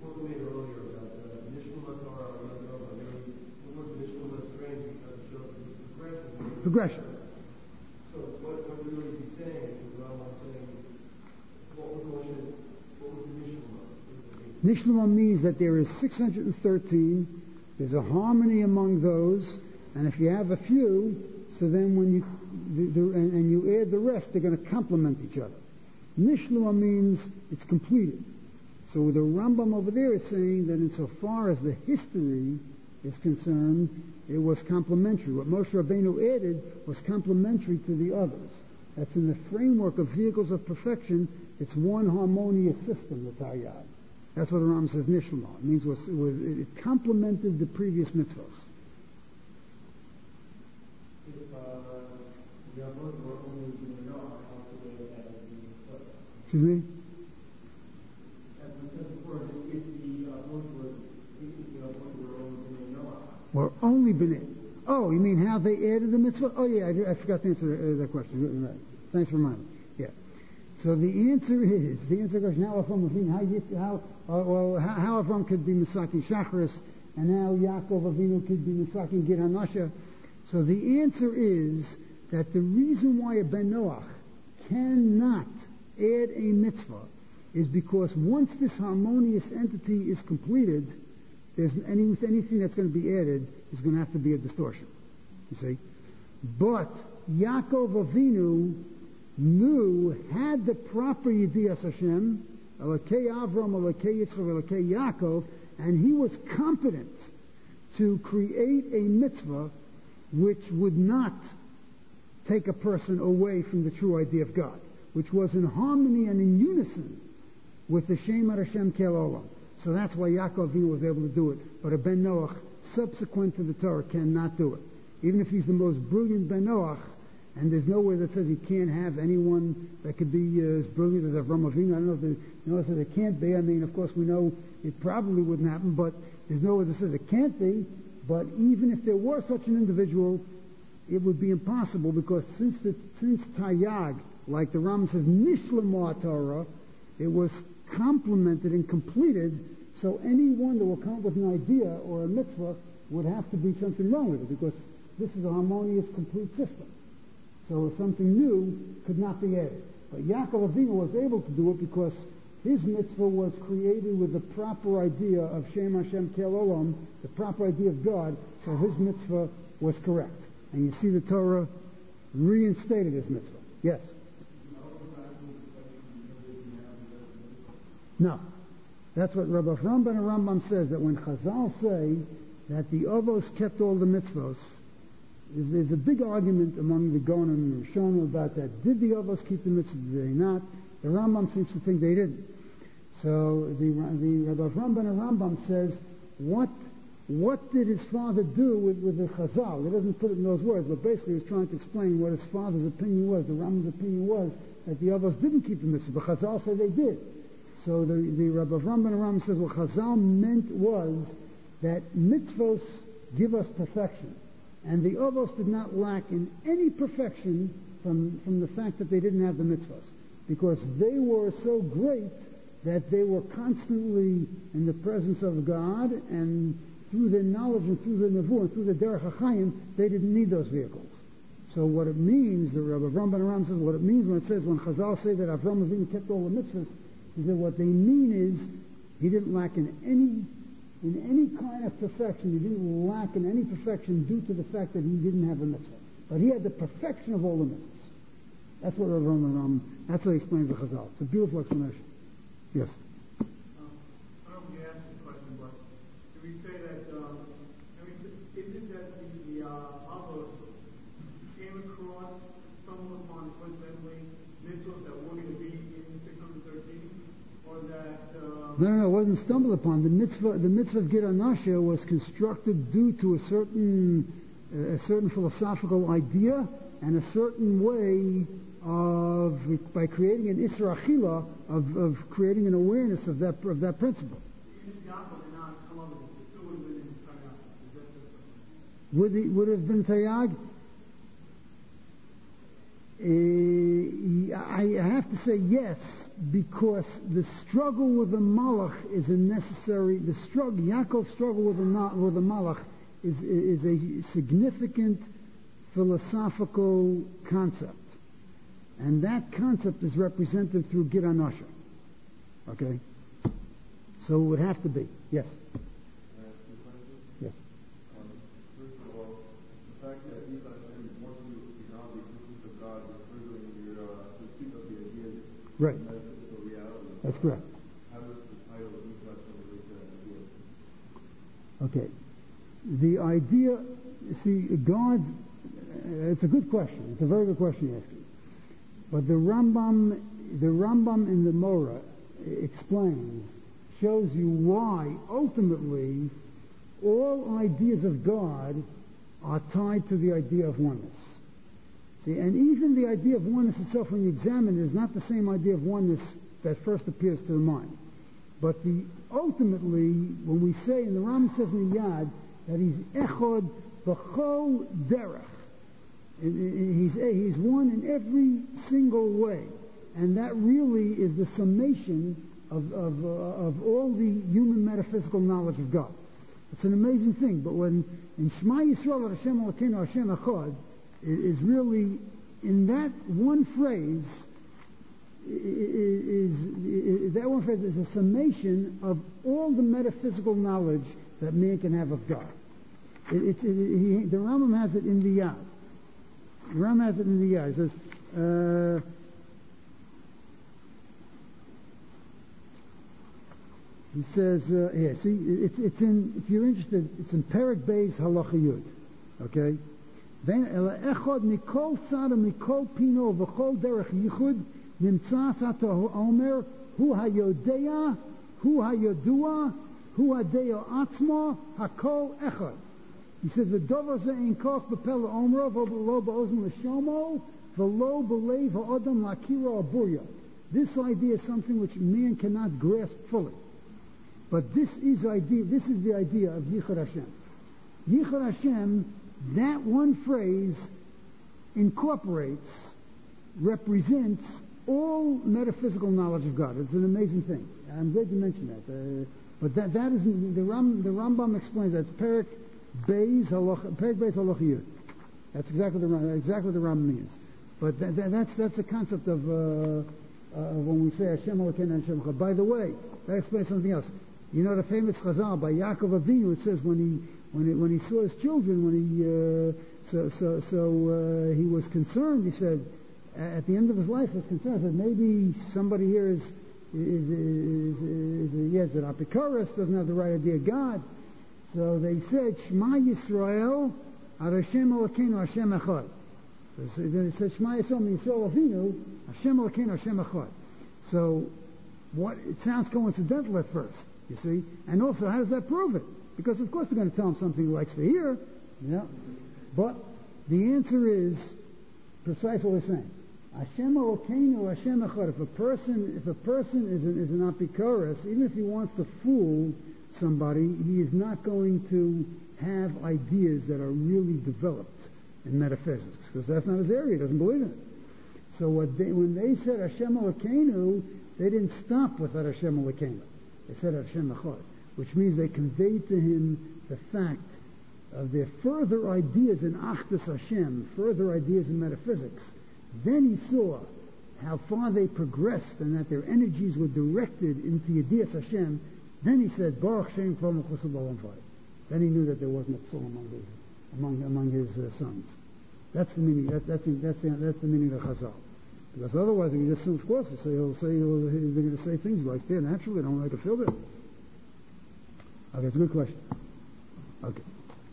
Progression. So what, what we really be saying is, what I'm saying, what was, what was the Nishlama? Nishlama means that there is six hundred thirteen, there's a harmony among those, and if you have a few, so then when you, the, the, and, and you add the rest, they're going to complement each other. Nishlama means it's completed. So the Rambam over there is saying that insofar as the history is concerned, it was complementary. What Moshe Rabbeinu added was complementary to the others. That's in the framework of vehicles of perfection. It's one harmonious system, the Taryag. That's what the Rambam says, Nishlama. It means it, was, it, was, it complemented the previous mitzvahs. If uh, the Avot were only in the Noah, how to weigh that as the Excuse me? As we said before, if the Avot were, if the Avot were only in the Noah, Or only b'nei. Oh, you mean how they added the mitzvah? Oh yeah, I, I forgot to answer uh, that question. Right. Thanks for reminding me. So the answer is, the answer goes, now Avram Avinu, how, you, how, uh, well, how, how Avram could be Mesakin Shachris, and now Yaakov Avinu could be Mesakin Gid Hanasha. So the answer is that the reason why a Ben Noach cannot add a mitzvah is because once this harmonious entity is completed, there's any, anything that's going to be added is going to have to be a distortion. You see? But Yaakov Avinu knew, had the proper Yedias Hashem, Elokei Avram, Elokei Yitzchak, Elokei Yaakov, and he was competent to create a mitzvah which would not take a person away from the true idea of God, which was in harmony and in unison with the Shema Hashem Kel Olam. So that's why Yaakov Avinu was able to do it. But a Ben Noach, subsequent to the Torah, cannot do it. Even if he's the most brilliant Ben Noach, and there's nowhere that says he can't have anyone that could be uh, as brilliant as Avram Avinu. I don't know if the, you know, it says it can't be. I mean, of course, we know it probably wouldn't happen, but there's nowhere that says it can't be. But even if there were such an individual, it would be impossible, because since the, since Tayyag, like the Ram says, Nishlamah Torah, it was complemented and completed, so anyone that will come up with an idea or a mitzvah would have to be something wrong with it, because this is a harmonious, complete system. So something new could not be added. But Yaakov Avinu was able to do it because his mitzvah was created with the proper idea of Shem Hashem Kel Olam, the proper idea of God, so his mitzvah was correct. And you see the Torah reinstated his mitzvah. Yes? No. That's what Rabbi Avram ben Rambam says, that when Chazal say that the Avos kept all the mitzvos, There's, there's a big argument among the Gaon and Rishonim about that. Did the Avos keep the mitzvah? Did they not? The Rambam seems to think they didn't. So the, the Rabbi Avram ben Rambam says, what what did his father do with, with the Chazal? He doesn't put it in those words, but basically he's trying to explain what his father's opinion was. The Rambam's opinion was that the Avos didn't keep the mitzvah, but Chazal said they did. So the, the Rabbi Avram ben Rambam says what Chazal meant was that mitzvos give us perfection. And the Avos did not lack in any perfection from, from the fact that they didn't have the mitzvahs, because they were so great that they were constantly in the presence of God, and through their knowledge and through the nevuah and through the derech hachayim, they didn't need those vehicles. So what it means, the Rabbi Avram ben Aram says, what it means when it says, when Chazal say that Avram Avinu kept all the mitzvahs, is that what they mean is he didn't lack in any In any kind of perfection. He didn't lack in any perfection due to the fact that he didn't have a mitzvah. But he had the perfection of all the mitzvahs. That's what Rav Ram, that's how he explains the Chazal. It's a beautiful explanation. Yes? Um, I don't know if you asked this question, but do we say that, um, I mean, is it that the, the uh, Avos came across, stumbled upon coincidentally, mitzvahs that were going to be in six hundred thirteen? Or that... Uh, No, no, no, it wasn't stumbled upon. The mitzvah, the mitzvah of Gid Hanasha was constructed due to a certain, uh, a certain philosophical idea and a certain way of, by creating an Isra Achila, of, of creating an awareness of that, of that principle. Would it would have been Tayyag? Uh, I, I have to say yes, because the struggle with the Malach is a necessary. The struggle, Yaakov's struggle with the with the Malach is is a significant philosophical concept, and that concept is represented through Gid Hanasha. Okay, so it would have to be yes. Yes. Um, first of all, the fact that Isa Hashem wants you to acknowledge the existence of God is triggering your uh, pursuit of the idea Right. that it's a reality. That's correct. How does the title of Isa Hashem relate to that idea? Okay. The idea, see, God, uh, it's a good question. It's a very good question you're asking. But the Rambam, the Rambam in the Morah explains, shows you why ultimately all ideas of God are tied to the idea of oneness. See, and even the idea of oneness itself, when you examine it, is not the same idea of oneness that first appears to the mind. But the ultimately, when we say, and the Rambam says in the Yad, that he's echod b'chol derech, he's he's one in every single way. and that really is the summation of, of, uh, of all the human metaphysical knowledge of God. It's an amazing thing, but when in Shema Yisrael Hashem Elokeinu Hashem Echad is really in that one phrase is, is, is that one phrase is a summation of all the metaphysical knowledge that man can have of God. It, it, it, he, the Rambam has it in the Yad. The Rambam has it in the Yad. He says. Uh, He says, uh, yeah, see, it's, it's in, if you're interested, it's in Perek Beis Halacha Yud. Okay? Then, Ela Echad Mikol Tzara Mikol Pino V'chol Derech Yichud Nimtza Sato Omer Hu HaYodea Hu HaYodua Hu HaDeo Atzma HaKol Echad. He says, V'dover Ze Ein Koch B'Pel Omer V'lo B'Ozen L'Shomo V'lo B'Leiv HaOdam L'Akira Aburya. This idea is something which man cannot grasp fully. But this is idea. This is the idea of Yichud Hashem. Yichud Hashem, that one phrase incorporates, represents all metaphysical knowledge of God. It's an amazing thing. I'm glad you mentioned that. Uh, but that that is the Ram, the Rambam explains that. It's Perek Beis Halacha Perek Beis Halacha Yud. That's exactly the exactly what the Rambam means. But that, that, that's that's the concept of uh, uh, when we say Hashem Elokeinu Hashem Echad. By the way, that explains something else. You know the famous Chazal by Yaakov Avinu. It says when he when he, when he saw his children, when he uh, so so so uh, he was concerned. He said at the end of his life, he was concerned. He said maybe somebody here is is is, is, is yes, an Apikoros, doesn't have the right idea of God. So they said Shema Yisrael Ad Hashem Elokeinu Hashem Echad. So they said Shema Yisrael means Yisrael Avinu Hashem Elokeinu Hashem Echad. So what it sounds coincidental at first. You see? And also, how does that prove it? Because, of course, they're going to tell him something he likes to hear. Yeah. But the answer is precisely the same. Hashem Elokeinu Hashem Echad. If a person, if a person is an, is an apikoros, even if he wants to fool somebody, he is not going to have ideas that are really developed in metaphysics, because that's not his area. He doesn't believe in it. So what they, when they said Hashem Elokeinu, they didn't stop with that Hashem Elokeinu. They said Hashem Echad, which means they conveyed to him the fact of their further ideas in Achdus Hashem, further ideas in metaphysics. Then he saw how far they progressed and that their energies were directed into Yedias Hashem. Then he said, Baruch Shem Kol Mechusel B'Olam V'Ayim. Then he knew that there wasn't a psul among his, among, among his uh, sons. That's the meaning. That, that's, the, that's, the, that's the meaning of Chazal. Because otherwise, if you just assume, of course, he'll say, he'll say, he'll, they're going to say things like, yeah, naturally, I don't like to feel that. Okay, it's a good question. Okay.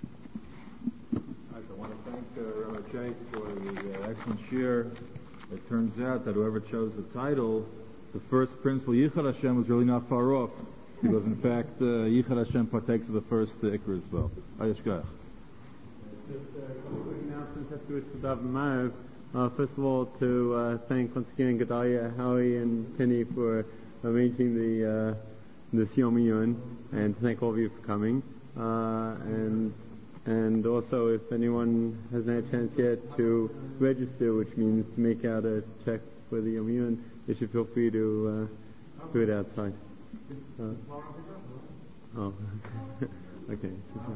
I want to thank uh, Rabbi Jake for the uh, excellent shir. It turns out that whoever chose the title, the first principle, Yichud Hashem, was really not far off, because in fact, uh, Yichud Hashem partakes of the first uh, Iker as well. Ayashkach. Just uh, a couple quick announcements afterwards to Dav Mav. Uh, first of all, to uh, thank once again Gedalia, Howie, and Penny for arranging the uh, this Yom Yun, and to thank all of you for coming. Uh, and and also, if anyone hasn't had a chance yet to register, which means to make out a check for the Yom Yun, they should feel free to uh, do it outside. Uh, oh, okay.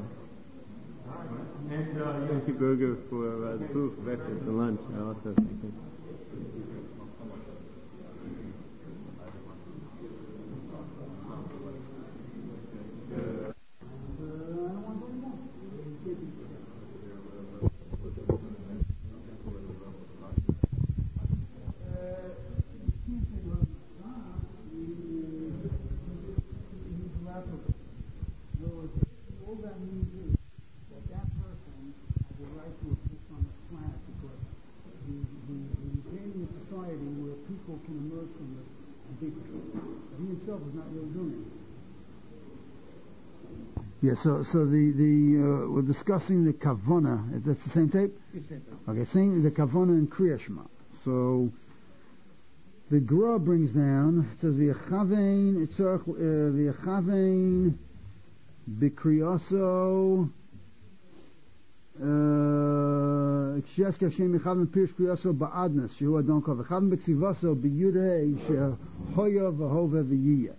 And uh, thank you, Berger, for uh, the food, for breakfast and lunch. I also thank you. Yeah, so so the the uh, we're discussing the kavana. That's the same tape. Okay, saying the kavana in Kriya Shema. So the Gra brings down. It says v'yachavein etzorach v'yachavein b'kriyaso. shesker shem echad mepirish kriyaso ba'adnas shehu adon kol v'echad meksivaso b'yudei shehoya v'hove v'yiyah.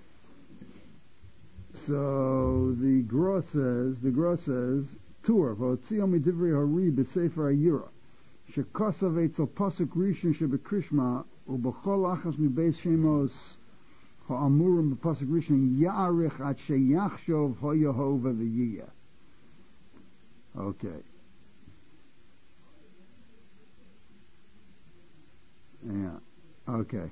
So the Gra says, the Gra says, Tur v'otziyo midivri hari b'sefer hayira shekosav etzel pasuk rishon shebekrishma u'b'chol achas mibeis shemos ha'amurim b'pasuk rishon ya'arich ad sheyachshov hoya hove v'yiyah. Okay. Yeah. Okay.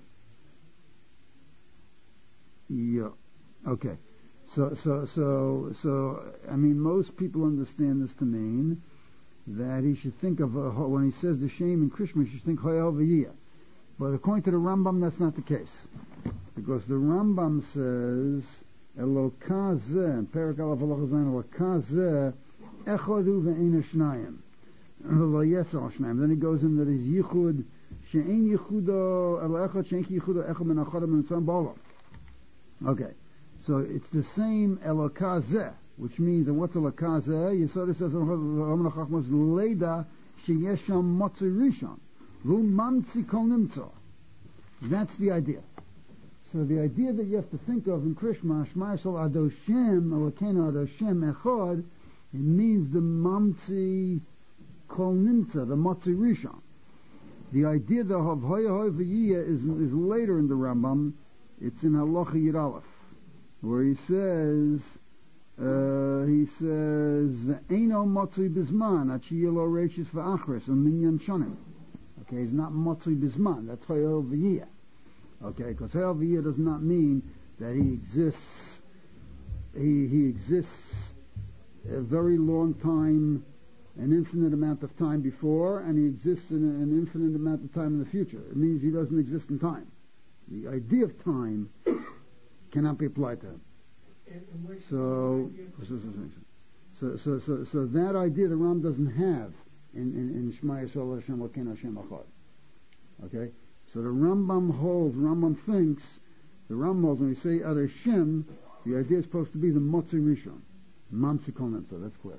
Yeah. Okay. So, so, so, so, I mean, most people understand this to mean that he should think of, a, when he says the shame in Krishma, he should think Hoya. But according to the Rambam, that's not the case. Because the Rambam says, Elokazeh, in Perak Aleph Halacha Zayin, Elokazeh, Echodu ve'ena shnayim. V'lo yesel shnayim. Then he goes in that is yichud, she'en yichudo, el echad, she'en ki yichudo, echad min achad, min tzam ba'olam. Okay. So it's the same elokazeh, which means, and what's elokazeh? Yisod says, Ramana Chachmas, Leida, sheyesham motzi rishon, v'u mamtzi kol nimtzo. That's the idea. So the idea that you have to think of in Krishma, Shema Yisrael Adoshem, Elokeinu Adoshem Echad, it means the mamtzi kol nimtza, the motzi rishon. The idea of Hoya Hoya V'yiyah is, is later in the Rambam. It's in Halacha Yud Aleph, where he says, uh, he says, Ve'eno motzui bizman, achiyelo reishis v'achres, and minyan shonim. Okay, it's not motzui bizman, that's Hoya V'yiyah. Okay, because Hoya V'yiyah does not mean that he exists, he, he exists a very long time, an infinite amount of time before, and he exists in an infinite amount of time in the future. It means he doesn't exist in time. The idea of time cannot be applied to him. So, so, so, so, so, so that idea the Ram doesn't have in in, in Shema Yisrael Hashem Elokeinu Hashem Echad. Okay, so the Rambam holds, Rambam thinks, the Rambam holds when we say Ad Hashem, the idea is supposed to be the Motzi Rishon, Mamtzi Kol Nimtza. That's clear.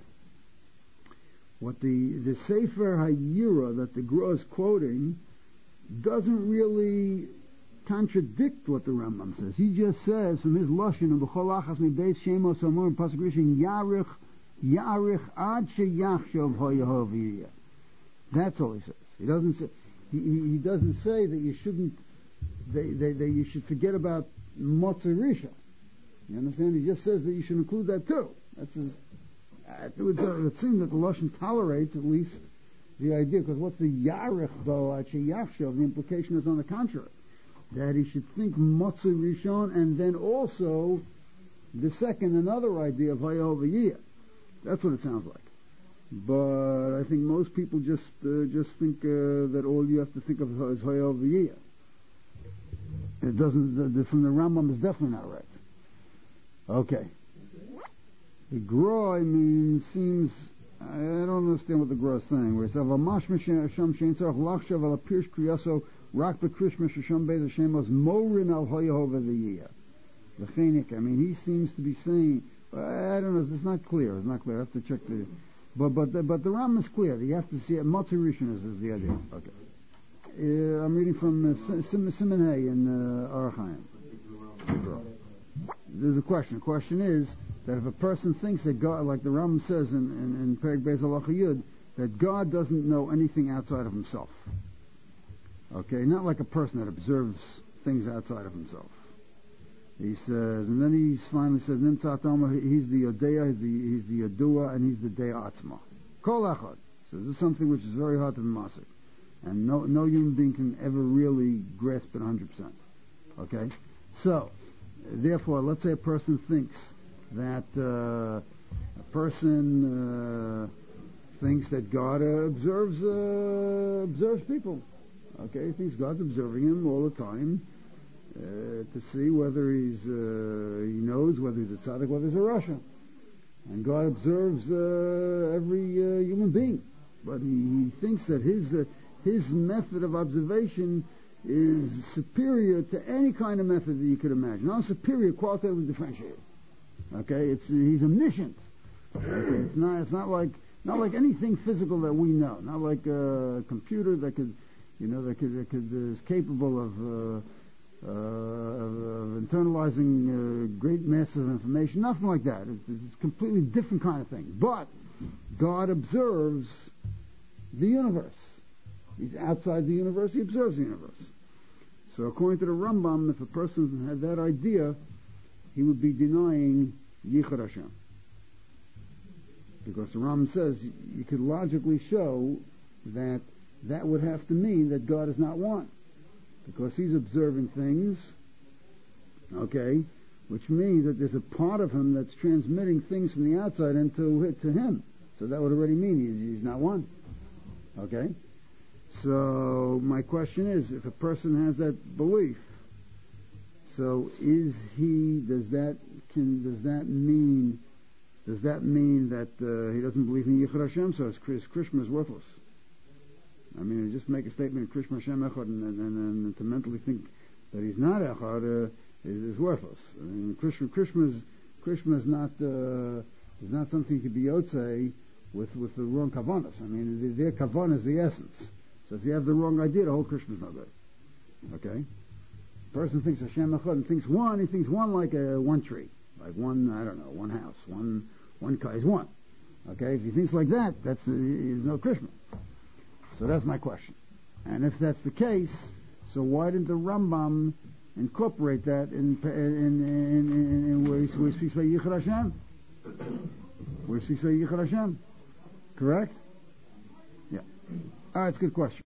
What the the Sefer Hayira that the Gra is quoting doesn't really contradict what the Rambam says. He just says from his lashon and b'chol achas mibeis shemos amor and pasuk rishon yarich yarich ad sheyachshov hoya hoviyah. That's all he says. He doesn't say. He, he doesn't say that you shouldn't. That, that, that you should forget about motzei rishon. You understand? He just says that you should include that too. That's his. Uh, it would, uh, it would seem that the lashon tolerates at least the idea. Because what's the yarich though ad sheyachshov? The implication is on the contrary, that he should think Motzei Rishon, and then also the second, another idea of Hoya V'yiyah. That's what it sounds like. But I think most people just uh, just think uh, that all you have to think of is Hoya V'yiyah. It doesn't. The, the, from the Rambam is definitely not right. Okay. The Gra, I mean, seems. I don't understand what the Gra is saying. Where it says, "V'mashma Hashem shein tzarich lachshav al apirish kriyaso." Rak b'Krishma Shasham Beis Hashemos Morin al Hoya Hove V'yiyah. The Chenik, I mean, he seems to be saying, I don't know, it's not clear. It's not clear. I have to check the. But but the, but the Ram is clear. You have to see it. Motzei Rishon is, is the idea. Okay. Uh, I'm reading from uh, Sim, Simon Hay in uh, Orach Chaim. There's a question. The question is that if a person thinks that God, like the Ram says in in, in Perek Beis Halacha Yud, that God doesn't know anything outside of himself. Okay, not like a person that observes things outside of himself. He says, and then he finally says, Nimtzat Omer, he's the Yodeya, he's the, he's the Yodua, and he's the Dea Atzma. Kol Echad. So this is something which is very hard to be masik. And no, no human being can ever really grasp it one hundred percent. Okay? So, therefore, let's say a person thinks that uh, a person uh, thinks that God uh, observes uh, observes people. Okay, he thinks God's observing him all the time uh, to see whether he's uh, he knows whether he's a tzaddik, whether he's a rasha. And God observes uh, every uh, human being, but he, he thinks that his uh, his method of observation is superior to any kind of method that you could imagine. Not superior, qualitatively differentiated. Okay, it's he's omniscient. Okay, it's not it's not like Not like anything physical that we know. Not like a computer that could, you know, that could, that could is capable of, uh, uh, of, of internalizing uh, great masses of information. Nothing like that. It's, it's a completely different kind of thing. But God observes the universe. He's outside the universe. He observes the universe. So according to the Rambam, if a person had that idea, he would be denying Yichud Hashem. Because the Rambam says you could logically show that that would have to mean that God is not one. Because he's observing things, okay, which means that there's a part of him that's transmitting things from the outside into to him. So that would already mean he's, he's not one. Okay? So my question is, if a person has that belief, so is he, does that, can, does that mean, does that mean that uh, he doesn't believe in Yichud Hashem, so his, his Krishma is worthless? I mean, just make a statement, Krishma Hashem Echad, and, and, and, and to mentally think that he's not Echad uh, is, is worthless. I mean, Krishma, Krishma is, Krishma is not, uh, is not something you could be Yotzei with, with the wrong kavanas. I mean, the, their kavanah is the essence. So if you have the wrong idea, the whole Krishma is no good. Okay? Person thinks Hashem Echad and thinks one, he thinks one like a one tree. Like one, I don't know, one house, one, one car is one. Okay? If he thinks like that, that's, uh, he's no Krishma. So that's my question. And if that's the case, so why didn't the Rambam incorporate that in, in, in, in, in, in where, he, where he speaks about Yichud Hashem? Where he speaks about Yichud Hashem? Correct? Yeah. All right, it's a good question.